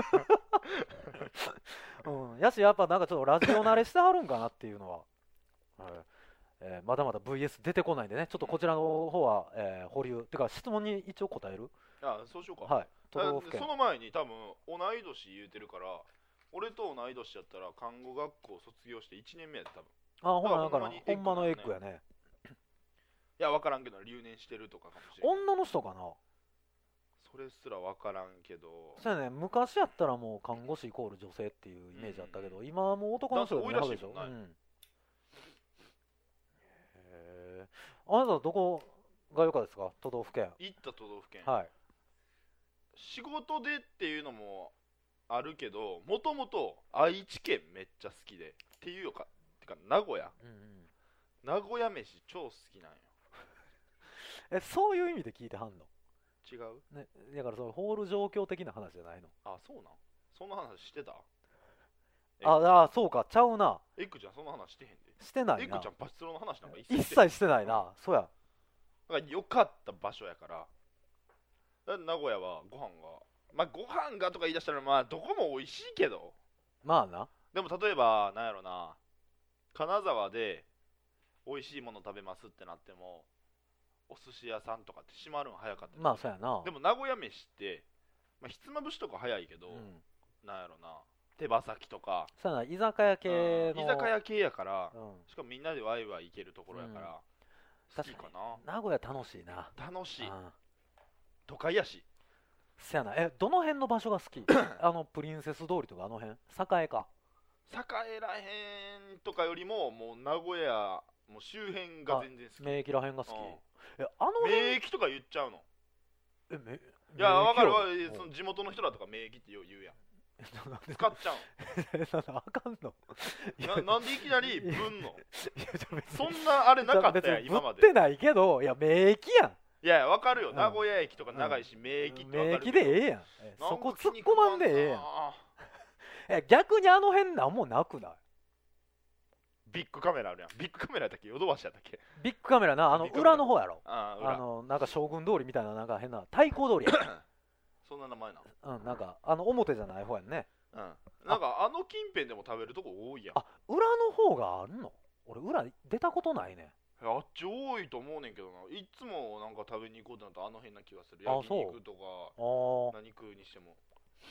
やしやっぱなんかちょっとラジオ慣れしてはるんかなっていうのは、まだまだ VS 出てこないんでね、ちょっとこちらの方は、保留てか質問に一応答える。 そうしようか。 はい。都道府県。 その前に多分同い年言うてるから、俺と同い年やったら看護学校卒業して1年目やで多分。 ほらだからほんまのエッグやね。 いや分からんけど留年してるとかかもしれない。 女の人かな。 それすら分からんけど。 そうやね、昔やったらもう看護師イコール女性っていうイメージだったけど、今はもう男の人が多いらしいでしょ。あなたはどこが良かですか？都道府県。 行った都道府県。 はい。 仕事でっていうのもあるけど、もともと愛知県めっちゃ好きでっていうか、名古屋。名古屋飯超好きなんよ。 そういう意味で聞いてはんの？ 違う？ ね、だからそのホール状況的な話じゃないの？ そうなん？そんな話してた？ そうか、ちゃうな。 エッグちゃんそんな話してへんで。 してないな。 エッグちゃんバチスロの話なんか一切してないな。そうや。 だから良かった場所やから。名古屋はご飯が、ご飯がとか言い出したらどこも美味しいけど。 まあな。 でも例えばなんやろな、金沢で美味しいもの食べますってなってもお寿司屋さんとかって閉まるん早かったり。 まあそうやな。 でも名古屋飯ってひつまぶしとか早いけど、なんやろな、手羽先とかそうやな、居酒屋系の、 居酒屋系やから、しかもみんなでワイワイ行けるところやから、好きかな。 名古屋楽しいな。 楽しい。都会やし。 せやな。どの辺の場所が好き？プリンセス通りとかあの辺？栄か。 栄らへんとかよりももう名古屋もう周辺が全然好き。 名駅らへんが好き。 名駅とか言っちゃうの？いや分かるわ。その地元の人らとか名駅ってよう言うやん。使っちゃうあかんの？ なんでいきなり分のそんなあれなかったやん今まで。 ぶってないけど、いや名駅やん。 いや分かるよ、名古屋駅とか長いし名駅って分かる。 名駅でええやん。そこ突っ込まんでええやん。逆にあの辺なんもなくない？ ビッグカメラあるやん。ビッグカメラやったっけ？ヨドバシやったっけ？ ビッグカメラな、裏の方やろ。 裏。 なんか将軍通りみたいな、なんか変な太鼓通りや。 そんな名前な。 なんか表じゃない方やんね。 なんか近辺でも食べるとこ多いやん。 裏の方があるの？俺裏出たことないね。 あっち多いと思うねんけどな。いつもなんか食べに行こうとなったら辺な気がする。焼肉とか何食うにしても。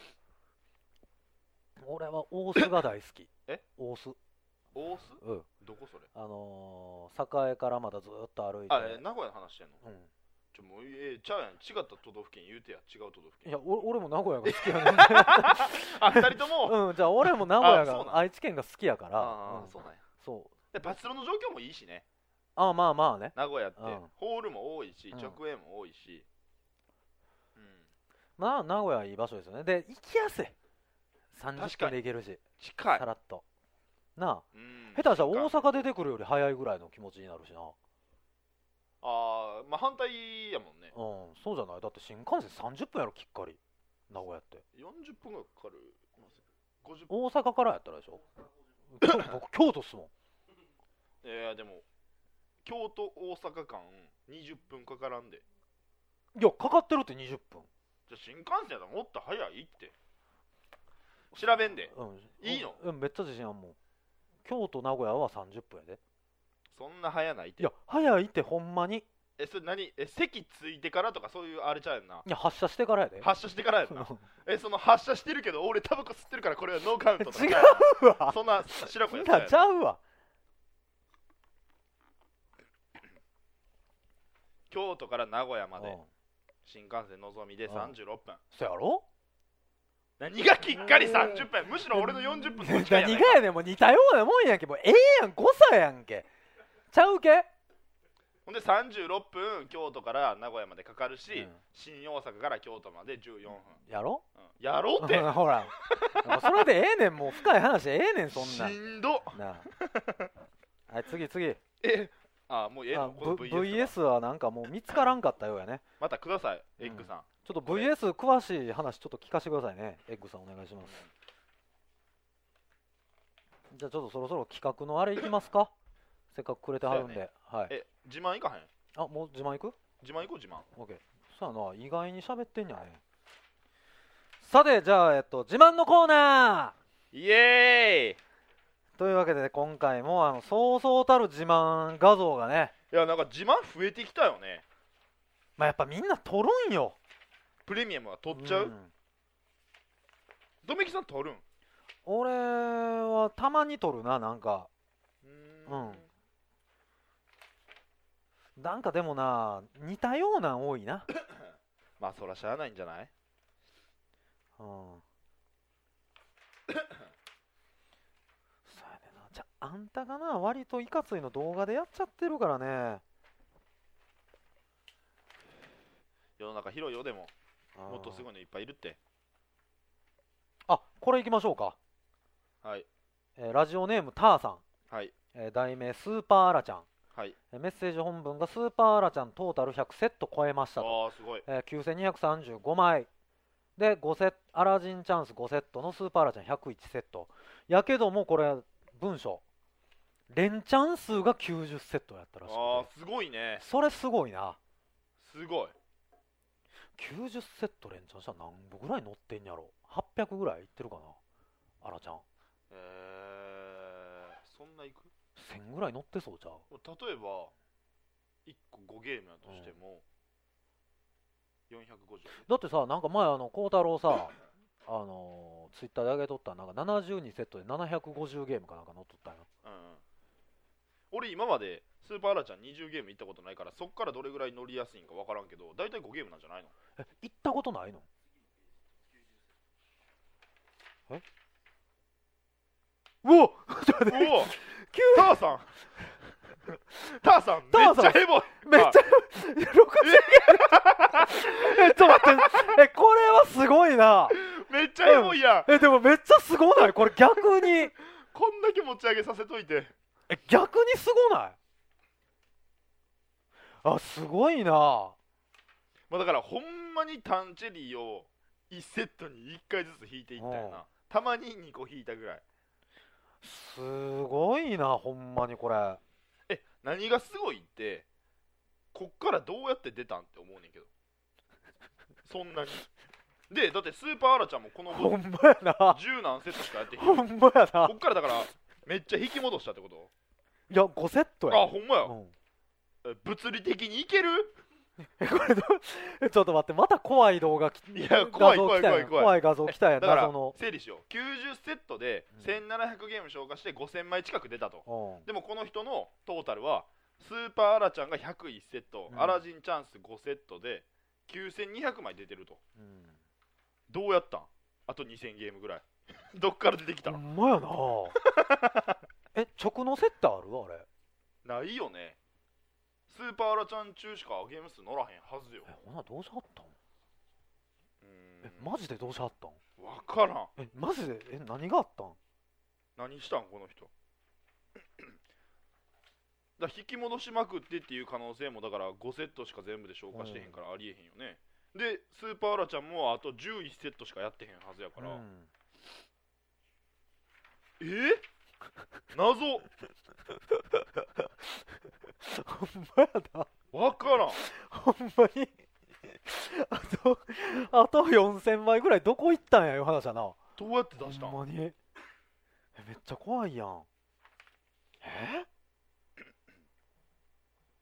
俺は大須が大好き。大須？ 大須？どこそれ？ 栄からまだずっと歩いて。 名古屋の話してんの？もうちゃうやん。違った都道府県言うてや。違う都道府県。 いや俺も名古屋が好きやねん。 2人とも。 じゃあ俺も名古屋が愛知県が好きやから。 そうなんや。 そうでバチスロの状況もいいしね。 まあね。 名古屋ってホールも多いし直営も多いし。 まあ名古屋いい場所ですよね。で行きやすい。30分で行けるし。 近い。 さらっと。なあ。下手したら大阪出てくるより早いぐらいの気持ちになるしな。 反対やもんね。 そうじゃない。だって新幹線30分やろきっかり。名古屋って。 40分がかかる。 大阪からやったらでしょ。僕京都っすもん。 いやでも京都大阪間20分かからんで。 いやかかってるって20分。 じゃ新幹線やったらもっと早いって。調べんで。いいの？ めっちゃ自信あんもん。京都名古屋は30分やで。 そんな早ないって。 いや早いってほんまに。 それ何席ついてからとかそういうあれちゃうやんな。 いや発射してからやで。 発射してからやんな。その発射してるけど俺タバコ吸ってるからこれはノーカウントとか。 違うわ。 そんな白くやみんなちゃうわ。 京都から名古屋まで新幹線のぞみで36分。 そやろ。 何がきっかり30分、むしろ俺の40分の近いやないか。 何がやねん、もう似たようなもんやんけ。もうやん、誤差やんけ。ちゃうけ。 ほんで36分京都から名古屋までかかるし、新大阪から京都まで14分やろ、 やろうってほらそれでねん、もう深い話ねん、そんなしんどなあ。はい、次もうのこの VS はなんかもう見つからんかったようやね。 またください、エッグさん。 ちょっと VS 詳しい話ちょっと聞かせてくださいね、エッグさんお願いします。じゃあちょっとそろそろ企画のあれいきますか。せっかくくれてはるんで、はい。 自慢いかへん？ あ、もう自慢いく？ 自慢いこう、自慢。 オッケー。そうやな、意外に喋ってんじゃね。さて、じゃあ自慢のコーナーイエーイというわけで今回もそうそうたる自慢画像がね、 いやなんか自慢増えてきたよね。 まあやっぱみんな撮るんよ。 プレミアムは撮っちゃう？ドメキさん撮るん？ 俺はたまに撮るな、なんか。なんかでもな、似たようなん多いな。 まあそらしゃあないんじゃない？ そうやねんな。じゃああんたがな、割といかついの動画でやっちゃってるからね。 世の中広いよ。でももっとすごいのいっぱいいるって。 あ、これいきましょうか。 はい。 ラジオネームターさん。 はい。 題名スーパーアラちゃん。 はい。 メッセージ本文がスーパーアラちゃんトータル100セット超えましたと。 あ、すごい。 9235枚で5セット、アラジンチャンス5セットのスーパーアラちゃん101セットやけども、これ文章連チャン数が90セットやったらしくて。 ああ、すごいね。 それすごいな。 すごい。 90セット連チャンしたら何部ぐらい乗ってんやろ。800ぐらいいってるかな、アラちゃん。 そんないく 1000ぐらい乗ってそうちゃう。 例えば1個5ゲームやとしても、450。 だってさ、なんか前孝太郎さツイッターで上げとったなんか72セットで750ゲームかなんか乗っとったんよ。 俺今までスーパーアラちゃん20ゲーム行ったことないから、そっからどれぐらい乗りやすいんか分からんけど、大体5ゲームなんじゃないの？ 行ったことないの？うおっターさんターさんめっちゃヘボい。 めっちゃ60ゲームちょっと待って、これはすごいな。 めっちゃヘボいやん。 でもめっちゃすごない？これ逆にこんだけ持ち上げさせといて。 逆にすごない？あ、すごいな。 まあだからほんまにタンチェリーを1セットに1回ずつ引いていったよな。たまに2個引いたぐらい。 すごいな、ほんまにこれ。 何がすごいって、こっからどうやって出たんって思うねんけど。そんなにで、だってスーパーアラちゃんもこのほんまやな、 10何セットしかやってへん。 ほんまやな。 こっからだからめっちゃ引き戻したってこと？ いや、5セットや。 あ、ほんまや。物理的にいける？ これちょっと待って、また怖い動画いや、怖い画像来たやん。 だから整理しよう。90セットで1700ゲーム消化して5000枚近く出たと。でもこの人のトータルはスーパーアラちゃんが101セット、アラジンチャンス5セットで9200枚出てると。どうやったん？あと2000ゲームぐらいどっから出てきた？ ほんまやな。直のセットある？あれないよね。スーパーアラちゃん中しかゲーム数乗らへんはずよ。 ほなどうしはったん？マジでどうしはったん？ わからん。 マジで何があったん？ 何したんこの人だ。引き戻しまくってっていう可能性も、だから5セットしか全部で消化してへんからありえへんよね。でスーパーアラちゃんもあと11セットしかやってへんはずやから、謎ほんまやな。 わからん。 ほんまにあと4000枚ぐらいどこ行ったんやいう話やな。 どうやって出したん？ ほんまにめっちゃ怖いやん。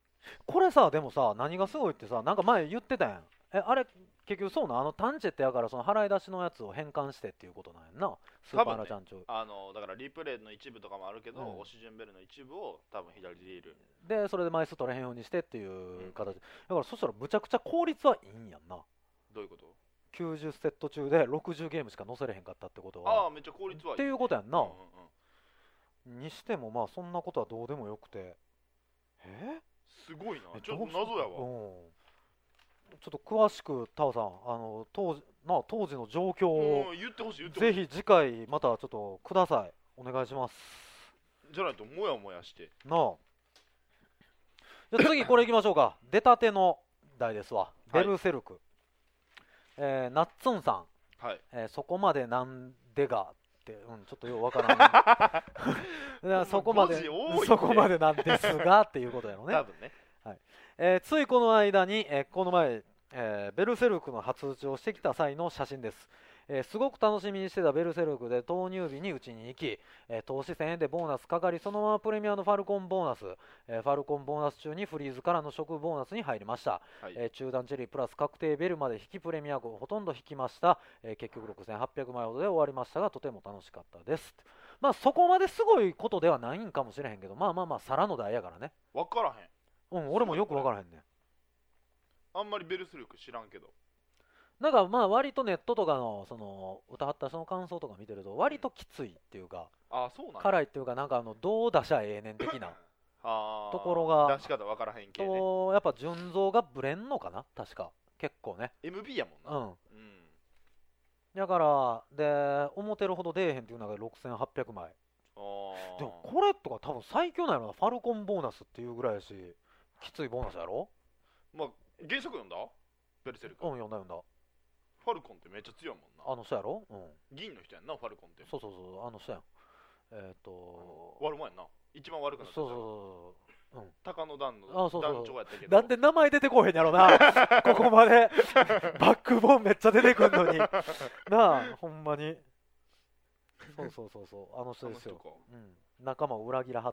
これさでもさ何がすごいってさなんか前言ってたやん。あれ結局そうなタンチェってやからその払い出しのやつを変換してっていうことなんやんなスーパーアラチャンチュ、 だからリプレイの一部とかもあるけど、押し順ベルの一部を多分左で入れるでそれで枚数取れへんようにしてっていう形、だからそしたらむちゃくちゃ効率はいいんやんな。 どういうこと？ 90セット中で60ゲームしか載せれへんかったってことはめっちゃ効率はいいっていうことやんな、にしてもまあそんなことはどうでもよくてすごいな。ちょっと謎やわ。 ちょっと詳しくタオさん当時の状況を言ってほしいぜひ次回またちょっとください。お願いします。 じゃないともやもやしてなあ。じゃあ次これいきましょうか。出たての題ですわ。ベルセルク、ナッツンさん、 はい、 そこまでなんでがって、ちょっとようわからんそこまでなんですがっていうことやろね。 多分ね。 ついこの間に、この前、ベルセルクの初打ちをしてきた際の写真です。すごく楽しみにしてたベルセルクで投入日に打ちに行き、投資1000円でボーナスかかりそのままプレミアのファルコンボーナス、ファルコンボーナス中にフリーズからの食ボーナスに入りました、中段チェリープラス確定ベルまで引きプレミア号ほとんど引きました、結局6800枚ほどで終わりましたがとても楽しかったです。まあそこまですごいことではないんかもしれへんけどまあ皿の台やからね。 分からへん。 俺もよく分からへんね。 あんまりベルセルク知らんけどなんかまあ割とネットとかのその歌った人の感想とか見てると割ときついっていうか、 そうなん辛いっていうかなんかどう出しゃええねん的なところが出し方分からへんけど、 とやっぱ純増がブレんのかな確か結構ね MB やもんな。 だからで思ってるほど出えへんっていうのが6800枚。でもこれとか多分最強なんやろな。ファルコンボーナスっていうぐらいやしきついボーナスやろ。 まあ原作読んだベルセルク。 読んだ。 ファルコンってめっちゃ強いもんな。 人やろ。 銀の人やんなファルコンって。 そう人やん。 悪もんやんな。一番悪くなった。 そう高野団の団長やったけど。 なんで名前出てこへんやろなここまでバックボーンめっちゃ出てくんのになあほんまに。そう人ですよ。仲間を裏切らはった。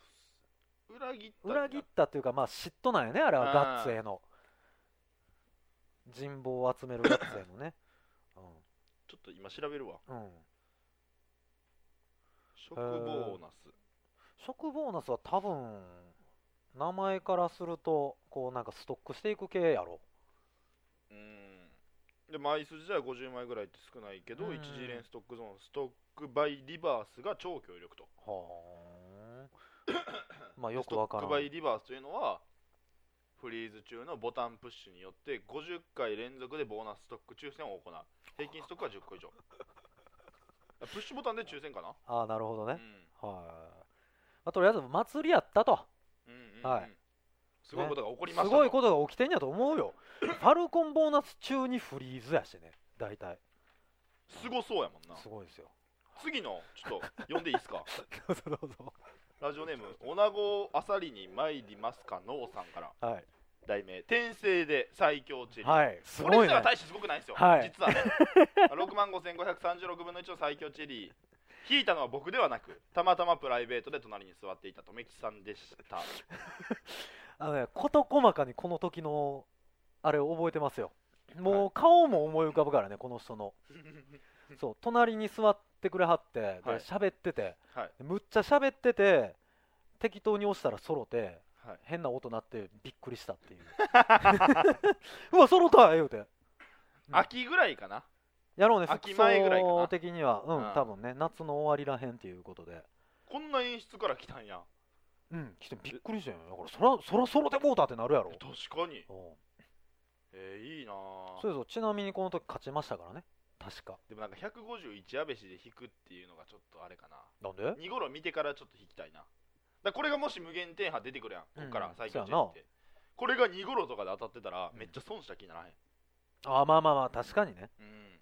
裏切ったっていうかまあ嫉妬なんやねあれは。ガッツへの人望を集めるガッツへのねちょっと今調べるわ。食ボーナスは多分名前からするとこうなんかストックしていく系やろ。 で枚数自体は50枚ぐらいって少ないけど、一次連ストックゾーンストックバイリバースが超強力と。 まあよくわからん。 ストックバイリバースというのはフリーズ中のボタンプッシュによって50回連続でボーナスストック抽選を行う。平均ストックは10個以上。プッシュボタンで抽選かな。 なるほどね。とりあえず祭りやったと。 すごいことが起こりましたと。 すごいことが起きてんやと思うよ。ファルコンボーナス中にフリーズやしてね大体。 すごそうやもんな。 すごいですよ。 次のちょっと読んでいいですか。 どうぞ。 ラジオネームおなごあさりに参りますかのうさんから、題名転生で最強チェリー。 すごいね。 これ自体は大してすごくないんですよ、実はね。65,536分の1の最強チェリー引いたのは僕ではなくたまたまプライベートで隣に座っていたとめきさんでした事細かにこの時のあれを覚えてますよ。もう顔も思い浮かぶからねこの人の。そう隣に座ってくれはってで喋ってて、むっちゃ喋ってて適当に押したらソロて、変な音鳴ってびっくりしたっていううわソロた言うて、 秋ぐらいかなやろうね。 秋前ぐらいかな的には多分ね夏の終わりらへんっていうことで。 こんな演出から来たんや。 来てびっくりしたよ。だからそらソロでもうたってなるやろ。 確かに。いいな。 そうちなみにこの時勝ちましたからね確か。 でもなんか151阿部氏で引くっていうのがちょっとあれかな。 なんで？ 2頃見てからちょっと引きたいな。だこれがもし無限点破出てくるやん、こっから最強チェリーって。これが2頃とかで当たってたらめっちゃ損した気にならへん。 まあ確かにね。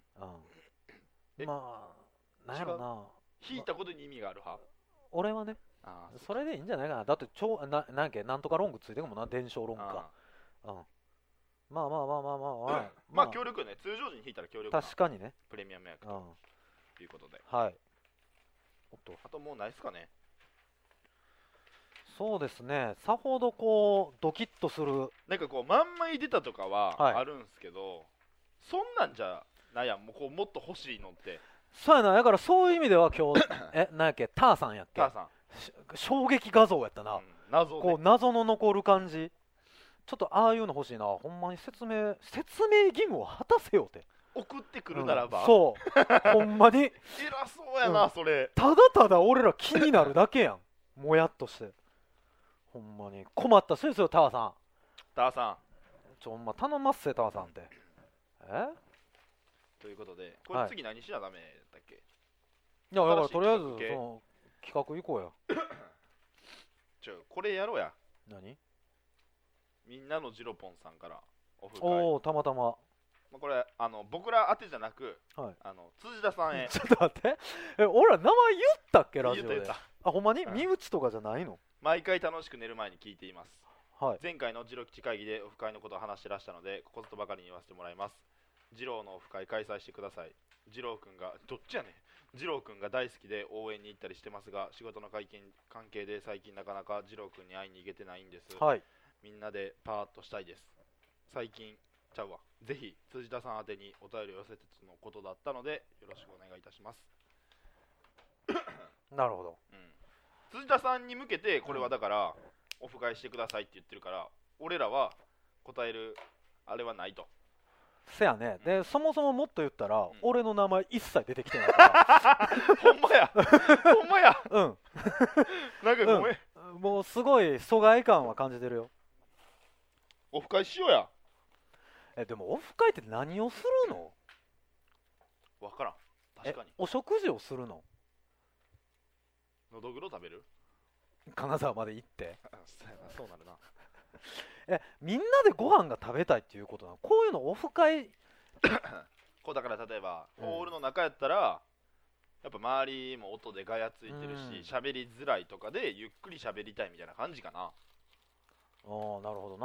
まあなんやろな。 引いたことに意味がある派。 俺はねそれでいいんじゃないかな。だってなんとかロングついてくもんな。伝承ロングか。まあ強力よね。通常時に引いたら強力。 確かにね。 プレミアム役ということで。 あともうないっすかね。 そうですね、さほどこうドキッとする。 なんかこうまんまい出たとかははいあるんすけど、そんなんじゃないやん。もうこうもっと欲しいのってそうやな、だからそういう意味では今日なんやっけ、ターさんやっけ、 母さん、 衝撃画像やったな、 謎でこう謎の残る感じ。ちょっとああいうの欲しいな。ほんまに説明義務を果たせよって送ってくるならば、 そうほんまに偉そうやな、それ。 ただただ俺ら気になるだけやんもやっとして。ほんまに困った人ですよ、ターさん。 母さんほんま頼まっせ、ターさんって。 ということで、これ次何しなダメだっけ？ いや、だから新しいとりあえず企画系その企画行こうや。 これやろうや。 何？ みんなのジロポンさんからオフ会。 おお、たまたま。 まあこれ僕ら宛てじゃなく、 はい辻田さんへ。 ちょっと待って、俺ら名前言ったっけ、ラジオで。 言ったあ、ほんまにうん身内とかじゃないの？ 毎回楽しく寝る前に聞いています。 はい。 前回のジロ吉会議でオフ会のことを話してらしたので、ここぞとばかりに言わせてもらいます。ジローのオフ会開催してください。ジローくんがどっちやねん。ジローくんが大好きで応援に行ったりしてますが、仕事の関係で最近なかなかジローくんに会いに行けてないんです。 はい。 みんなでパーッとしたいです。最近ちゃうわ。ぜひ辻田さん宛てにお便りを寄せてつのことだったので、よろしくお願いいたします。 なるほど。 辻田さんに向けてこれはだから、オフ会してくださいって言ってるから、俺らは答えるあれはないと。 せやね。で、そもそももっと言ったら、 ん俺の名前一切出てきてないかほんまやほんまやら。うん。 なんかごめん、 もうすごい疎外感は感じてるよ。 オフ会しようや。 でもオフ会って何をするの？ わからん。確かに。 お食事をするの？ のどぐろ食べる？ 金沢まで行ってそうなるな。 みんなでご飯が食べたいっていうことなの？こういうのオフ会こうだから例えばホールの中やったら、やっぱ周りも音でガヤついてるし喋、りづらいとかでゆっくり喋りたいみたいな感じかな。 ああ、なるほど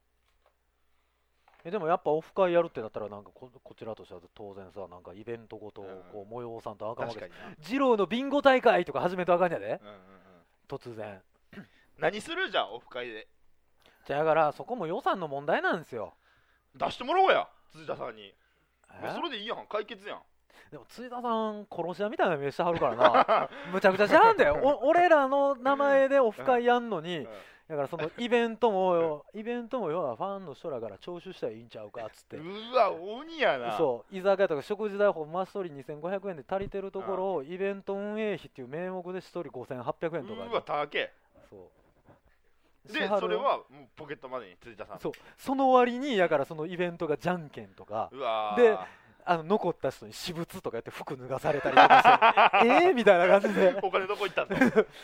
な。でもやっぱオフ会やるってなったらなんか こちらとしては当然さ、なんかイベントごとをこう催さんとあかんわけで。二郎のビンゴ大会とか始めたらあかんやで、突然。 何するじゃあオフ会で。 じゃあだからそこも予算の問題なんですよ。 出してもらおうや、辻田さんに。それでいいやん、解決やん。 でも辻田さん殺し屋みたいな目してはるからなむちゃくちゃしゃあんだよ俺らの名前でオフ会やんのに、だからそのイベントも要はファンの人らから徴収したらいいんちゃうかっつって。 うわ鬼やな。 そう居酒屋とか食事代ほんま1人2500円で足りてるところをイベント運営費っていう名目で1人5800円とかで。 うわ高え。 そうでそれはもうポケットマネーに辻田さん。 そうその割にやからそのイベントがじゃんけんとかうわで残った人に私物とかやって服脱がされたりとかしてみたいな感じでお金どこ行ったの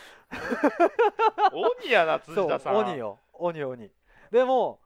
鬼やな辻田さん。 そう鬼でも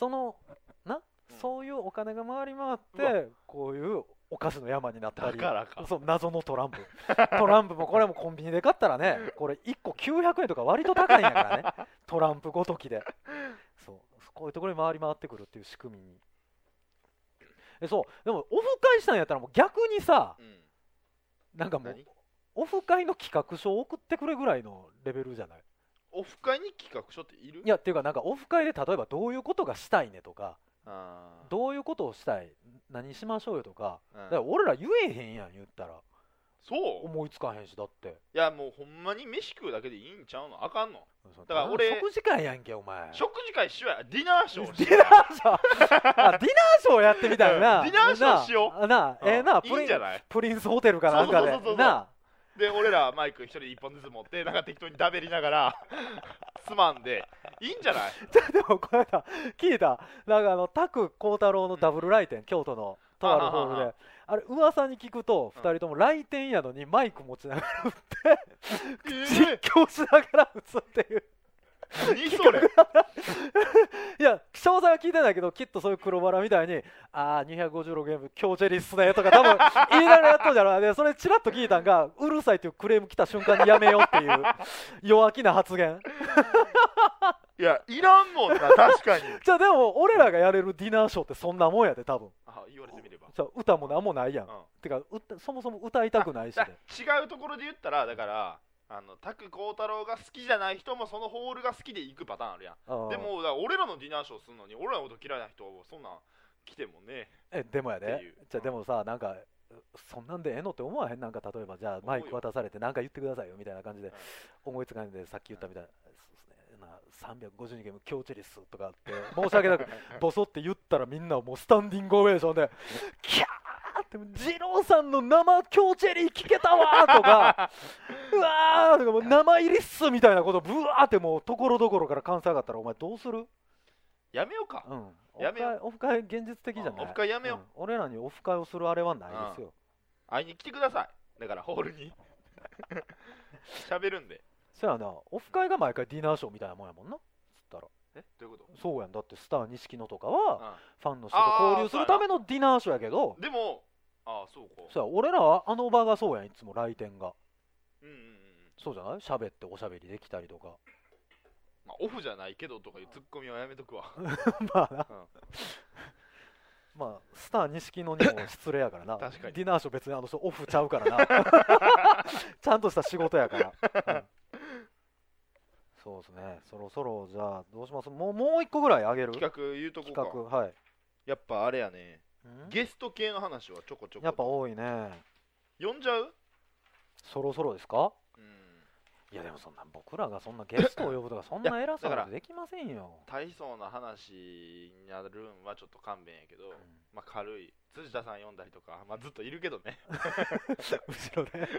そういうお金が回り回ってこういうお菓子の山になったり、 だからか。 そう謎のトランプもこれもコンビニで買ったらね、これ1個900円とか割と高いんやからねトランプごときで。そうこういうところに回り回ってくるっていう仕組みに。そうでもオフ会したんやったらもう逆にさ、なんかもうオフ会の企画書を送ってくれぐらいのレベルじゃない？ オフ会に企画書っている？ いやっていうか、なんかオフ会で例えばどういうことがしたいねとか、どういうことをしたい、何しましょうよとか、だから俺ら言えへんやん、言ったら。 そう思いつかへんし。だっていやもうほんまに飯食うだけでいいんちゃうの？あかんの？だから俺食事会やんけお前。 食事会しようや。ディナーショーディナーショーやってみたいな。 ディナーショーしような。 いいんじゃない？ プリンスホテルかなんかでな。 で俺らマイク一人一本ずつ持ってなんか適当にだべりながらつまんでいいんじゃない？ でもこれだ聞いた、なんか拓幸太郎のダブル来店、京都のとあるホールで、あれ噂に聞くと2人とも来店やのにマイク持ちながら打って実況しながら打つっていう。 何それいや詳細は聞いてないけど、きっとそういう黒バラみたいに256ゲーム強チェリっすねとか多分言いながらやったんじゃない。でそれチラッと聞いたんが、うるさいっていうクレーム来た瞬間にやめようっていう弱気な発言。 いやいらんもんな確かに。 じゃあでも俺らがやれるディナーショーってそんなもんやで多分。 言われてみれば。 歌もなんもないやん、てかそもそも歌いたくないし、ね、 違うところで言ったらだから拓幸太郎が好きじゃない人もそのホールが好きで行くパターンあるやん。でもだから俺らのディナーショーするのに俺らのこと嫌いな人はそんなん来てもね。 でもやで、じゃあでもさ、なんかそんなんでええのって思わへん？なんか例えばじゃあマイク渡されてなんか言ってくださいよみたいな感じで思いつかないんで、さっき言ったみたいな、そうですね、352ゲーム強チェリスとかって申し訳なくボソって言ったらみんなもうスタンディングオベーションでキャーって二郎さんの生強チェリー聞けたわーとかうわーとかもう生入りっすみたいなことブワーってもうところどころから関西上がったらお前どうする？ やめようか。 やめよう。オフ会現実的じゃない。 オフ会やめよう。 俺らにオフ会をするあれはないですよ。 会いに来てください。だからホールに喋るんで。 そやな、オフ会が毎回ディナーショーみたいなもんやもんな。つったら。 どういうこと？ そうやん。だってスター錦野とかはファンの人と交流するためのディナーショーやけど。 でもそうか。 そうや、俺らはあの場がそうやん、いつも来店が。そうじゃない？喋っておしゃべりできたりとか。 オフじゃないけどとかいうツッコミはやめとくわまあな、まあスター錦野にも失礼やからな確かにディナーショー別にオフちゃうからなちゃんとした仕事やから、そうですね。そろそろじゃあどうします？もう一個ぐらいあげる企画言うとこか。 企画、はい。 やっぱあれやね、ゲスト系の話はちょこちょこやっぱ多いね。 呼んじゃう？ そろそろですか？いやでもそんな僕らがそんなゲストを呼ぶとかそんな偉そうなことできませんよ。 大層な話になるんはちょっと勘弁やけど、まあ軽い辻田さん呼んだりとか、まあずっといるけどね後ろで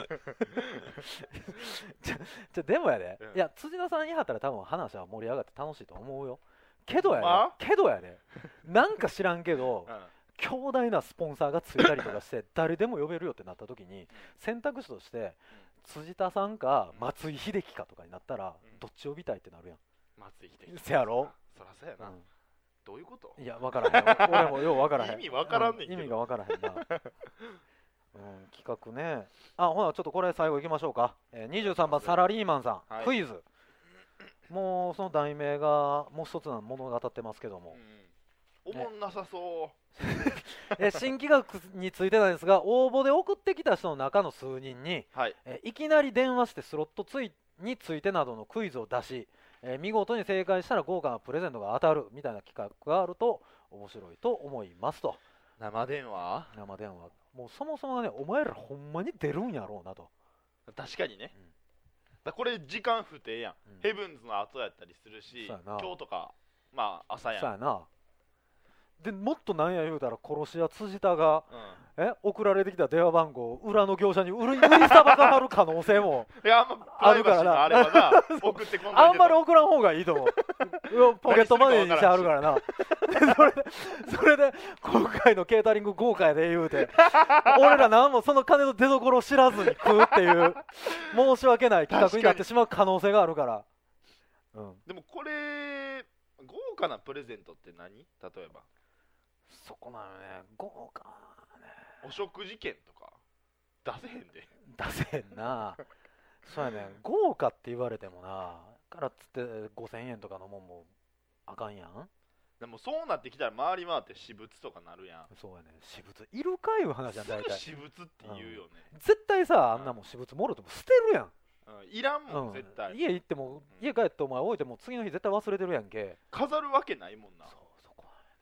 でもやで、いや辻田さんいはったら多分話は盛り上がって楽しいと思うよ。けどやで、けどやでなんか知らんけど、強大なスポンサーがついたりとかして誰でも呼べるよってなった時に選択肢として辻田さんか松井秀喜かとかになったらどっち呼びたいってなるやん。 松井秀喜せやろ。 そらそうやな、どういうこと？ いや分からへん俺もよう分からへん意味分からんねんけど、 意味が分からへんな企画ね。ほなちょっとこれ最後いきましょうか。23番サラリーマンさん、クイズ。もうその題名がもう一つの物語ってますけども、 おもんなさそう新企画についてなんですが、応募で送ってきた人の中の数人に、いきなり電話してスロットについてなどのクイズを出し、見事に正解したら豪華なプレゼントが当たるみたいな企画があると面白いと思いますと。 生電話もうそもそもね、お前らほんまに出るんやろうなと。 確かにね、だこれ時間不定やん、ヘブンズの後やったりするし、今日とかまあ朝やん。 そうやな。でもっとなんや言うたら殺し屋辻田が、送られてきた電話番号を裏の業者に売りさばかはる可能性もあるからな。 あればな送ってこんあんまり送らん方がいいと思うポケットマネーにしてはるからなそれで今回のケータリング豪華やで言うて俺ら何もその金の出所を知らずに食うっていう申し訳ない企画になってしまう可能性があるから、 でもこれ豪華なプレゼントって何？例えばそこなのね、豪華ね。 お食事券とか出せへんで。 出せへんなそうやね、豪華って言われてもな、からっつって5000円とかのもんもあかんやん。 でもそうなってきたら回り回って私物とかなるやん。 そうやね、私物いるかいう話やん。大体私物って言うよね、 絶対さ、あんなもん私物もろても捨てるやん。 いらんもん、絶対。 家行っても、家帰ってお前置いても次の日絶対忘れてるやんけ。 飾るわけないもんな。 そこ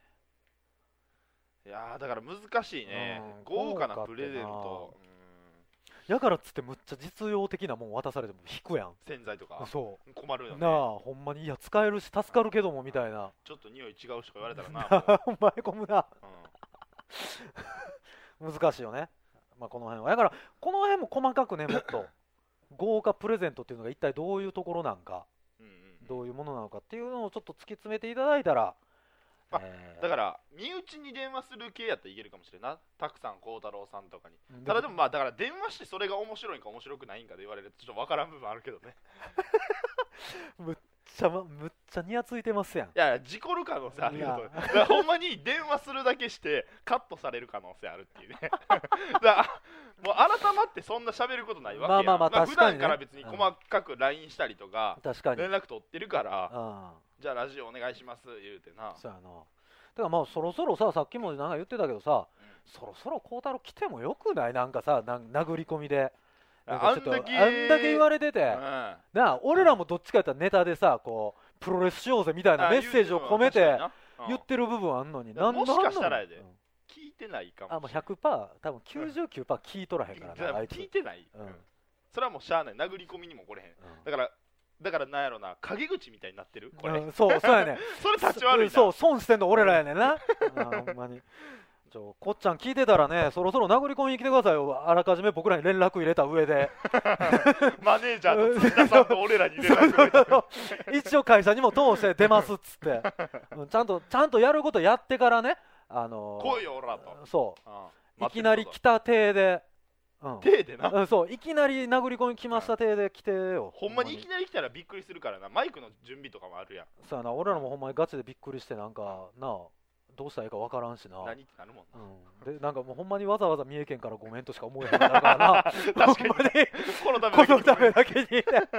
いやだから難しいね、豪華なプレゼント。 やからっつってむっちゃ実用的なもん渡されても引くやん。 洗剤とかそう困るよね。 なあ、ほんまにいや使えるし助かるけどもみたいな。 ちょっと匂い違うとか言われたらなお前込むな、難しいよね。まあこの辺はだからこの辺も細かくね、もっと豪華プレゼントっていうのが一体どういうところなんか、どういうものなのかっていうのをちょっと突き詰めていただいたら、 だから身内に電話する系やったらいけるかもしれんな、たくさん幸太郎さんとかに。ただでもまあだから電話してそれが面白いんか面白くないんかで言われるとちょっと分からん部分あるけどねむっちゃニヤついてますやん。 いや事故る可能性あるよ。だからほんまに電話するだけしてカットされる可能性あるっていうねだからもう改まってそんな喋ることないわけやん。普段から別に細かく LINE したりとか連絡取ってるから、じゃあラジオお願いします言うてな。 そうやな。だからまあそろそろさっきもなんか言ってたけどさ、そろそろ孝太郎来てもよくない？なんかさ、殴り込みでなんかちょっとあんだけ言われてて、なあ俺らもどっちかやったらネタでさこうプロレスしようぜみたいなメッセージを込めて言ってる部分あんのに、 もしかしたらやで、聞いてないかもしれない。 もう 100% 多分 99% 聞いとらへんからな、あいつ聞いてない、それはもうしゃあない、殴り込みにも来れへん、だからなんやろな、陰口みたいになってるこれ、 そうやねそれ立ち悪いな、 そう損してんの俺らやねんなほんまにこっちゃん聞いてたらね、そろそろ殴り込みに来てくださいよ、あらかじめ僕らに連絡入れた上でマネージャーと辻田さんと俺らに連絡入れた一応会社にも通して出ますっつってちゃんとやることやってからね、 来いよ俺らと、 そういきなり来た体で手でな、 そういきなり殴り込み来ました手で来てよ、 ほんまにいきなり来たらびっくりするからな、マイクの準備とかもあるやん。 そうやな、俺らもほんまにガチでびっくりして、なんかなあどうしたらいいかわからんしな、 何ってなるもんな、でなんかもうほんまにわざわざ三重県からごめんとしか思えへんからな確かにほんまにこのためだけに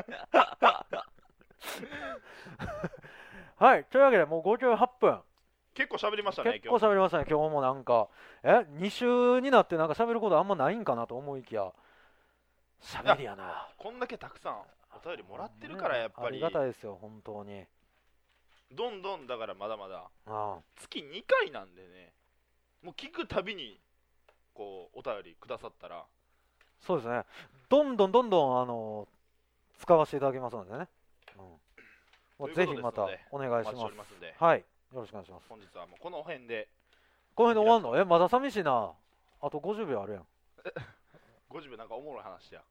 はいというわけでもう58分、 結構喋りましたね。 結構喋りましたね。今日もなんか2週になってなんか喋ることあんまないんかなと思いきや喋りやな。 こんだけたくさんお便りもらってるからやっぱり、 ありがたいですよ本当に。 どんどんだからまだまだああ月2回なんでね、もう聞くたびにこうお便りくださったら、 そうですね、どんどん使わせていただきますのでね、もうぜひまたお願いします。はい、よろしくお願いします。 本日はもうこの辺で終わんの？まだ寂しいな。あと50秒あるやん。 50秒なんかおもろい話や。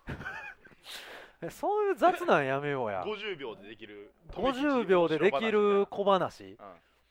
そういう雑なんやめようや。 50秒でできる 50秒でできる小話、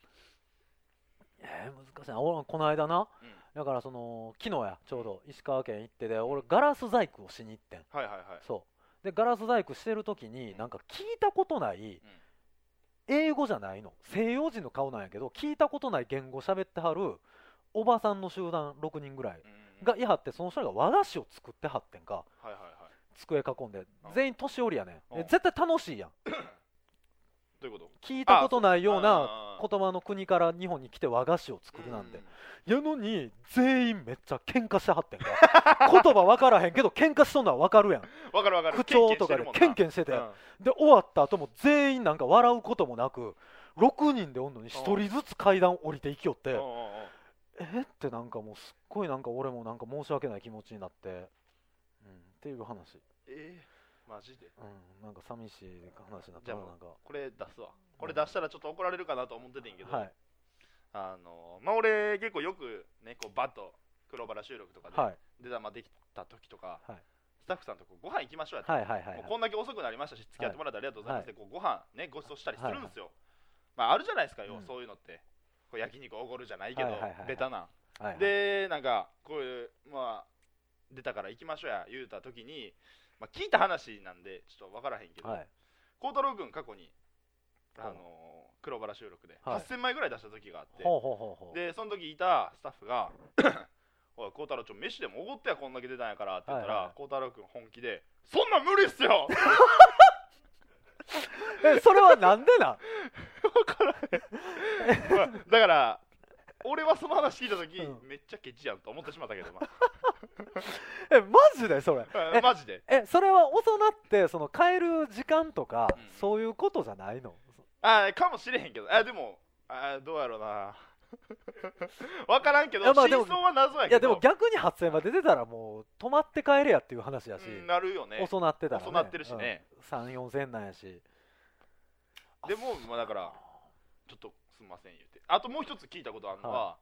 難しいな。俺この間な、だから昨日やちょうど石川県行ってで、俺ガラス細工をしに行ってん。そうでガラス細工してる時になんか聞いたことない、英語じゃないの、西洋人の顔なんやけど聞いたことない言語喋ってはるおばさんの集団6人ぐらいがいはって、その人らが和菓子を作ってはってんか、机囲んで全員年寄りやねん。絶対楽しいやん。 どういうこと？ 聞いたことないような言葉の国から日本に来て和菓子を作るなんて、やのに全員めっちゃ喧嘩してはってんか言葉分からへんけど喧嘩しとんのは分かるやん。 分かる口調とかでケンケンしてて、で終わった後も全員なんか笑うこともなく、6人でおんのに1人ずつ階段降りていきよって、ってなんかもうすっごいなんか俺もなんか申し訳ない気持ちになって、っていう話。 マジで、 なんか寂しい話になった。 じゃあなんかこれ出すわ。これ出したらちょっと怒られるかなと思っててんけど、まあ俺結構よくねこうバッと黒バラ収録とかで出たできた時とか、スタッフさんとご飯行きましょうやって、こんだけ遅くなりましたし付き合ってもらってありがとうございますって、ご飯ねご馳走したりするんですよ。まああるじゃないですかよ、そういうのって、こう焼肉おごるじゃないけどベタなで、なんかこういうまあ出たから行きましょうや言うた時に、聞いた話なんでちょっと分からへんけど、孝太郎君過去に黒バラ収録で8000枚ぐらい出した時があって、でその時いたスタッフがおい孝太郎飯でもおごってや、こんだけ出たんやからって言ったら、孝太郎君本気でそんなん無理っすよそれはなんでな分からへんだから俺はその話聞いた時、めっちゃケチやんと思ってしまったけどなマジでそれマジでそれは遅なって帰る時間とか、そういうことじゃないの？ かもしれへんけど、でもどうやろうな分からんけど、真相は謎やけど、 いやでも逆に8000まで出たらもう泊まって帰れやっていう話やし、 なるよね。 遅なってたらね、 遅なってるしね、 3、4000なんやし、 でもだからちょっとすみません言って、あともう一つ聞いたことあるのは、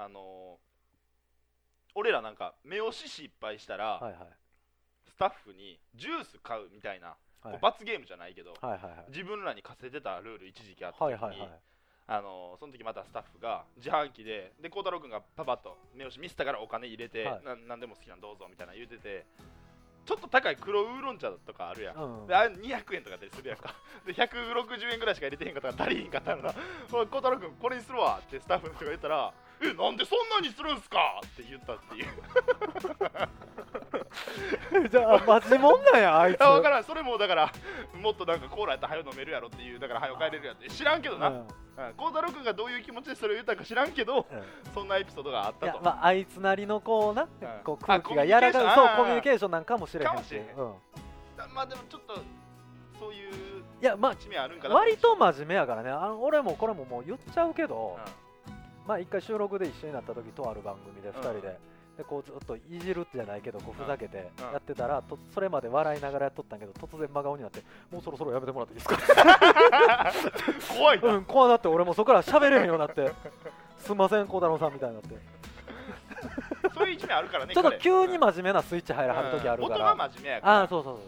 俺らなんか目押し失敗したら、スタッフにジュース買うみたいな、罰ゲームじゃないけど、自分らに課せてたルール一時期あった時に、その時またスタッフが自販機で孝太郎君がパパッと目押し見せたからお金入れて、何でも好きなのどうぞみたいな言うてて、ちょっと高い黒ウーロン茶とかあるやん、であれ200円とかでするやんかで160円ぐらいしか入れてへんかったから足りへんかったら孝太郎君これにするわってスタッフの人が言ったら、なんでそんなにするんすかって言ったっていうじゃあマジもんなんやあいつ。 分からん、それもだからもっとなんかコーラやったら早飲めるやろっていう、だから早帰れるやって知らんけどな。孝太郎君がどういう気持ちでそれを言ったか知らんけど、そんなエピソードがあったと。 いや、まあ、あいつなりのこうな、こう空気が柔らかい、そうコミュニケーションなんかもしれへんし、 まあでもちょっとそういういや、まあ一面あるんかな。 割と真面目やからね。俺もこれももう言っちゃうけど、まあ一回収録で一緒になった時、とある番組で2人で、でこうずっといじるじゃないけどこうふざけてやってたら、それまで笑いながらやっとったんやけど、突然真顔になって、もうそろそろやめてもらっていいですか怖いな、 怖なって、俺もそこから喋れへんようになって、すんません孝太郎さんみたいになってそういう一面あるからね。 ちょっと急に真面目なスイッチ入らはる時あるから、 元が真面目やから。 そうそうそう、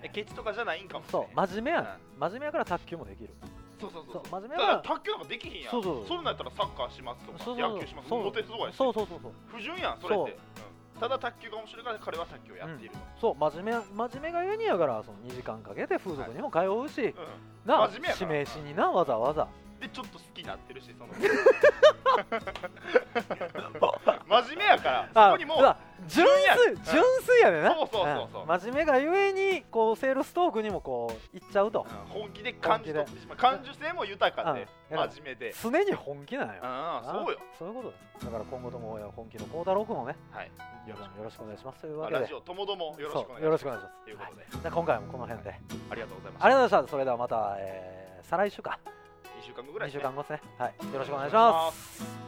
ケチとかじゃないんかも。 そう、真面目や、真面目やから卓球もできる。 そうそうそう、 真面目だから卓球なんかできひんやん。 そうそう、 そんなんやったらサッカーしますとか野球します、モテそうやし。 そうそうそうそう、 不純やんそれって。ただ卓球が面白いから彼は卓球をやっている。 そう真面目がゆえにやから、その2時間かけて風俗にも通うし、な指名しにな、わざわざでちょっと好きになってるし、その真面目やから、そこにも純粋やねんな。 そうそうそうそう、 真面目がゆえにこうセールストークにもこう行っちゃうと、 本気で感じ取ってしまう。感受性も豊かで真面目で常に本気なんよ。 そうよ、 そういうことだから、今後とも本気の孝太郎君をね、よろしくお願いしますというわけで、 ラジオともどもよろしくお願いしますということで、 じゃあ今回もこの辺でありがとうございました。 ありがとうございました。それではまた再来週か、 2週間後ぐらい 2週間後ですね。はい、よろしくお願いします。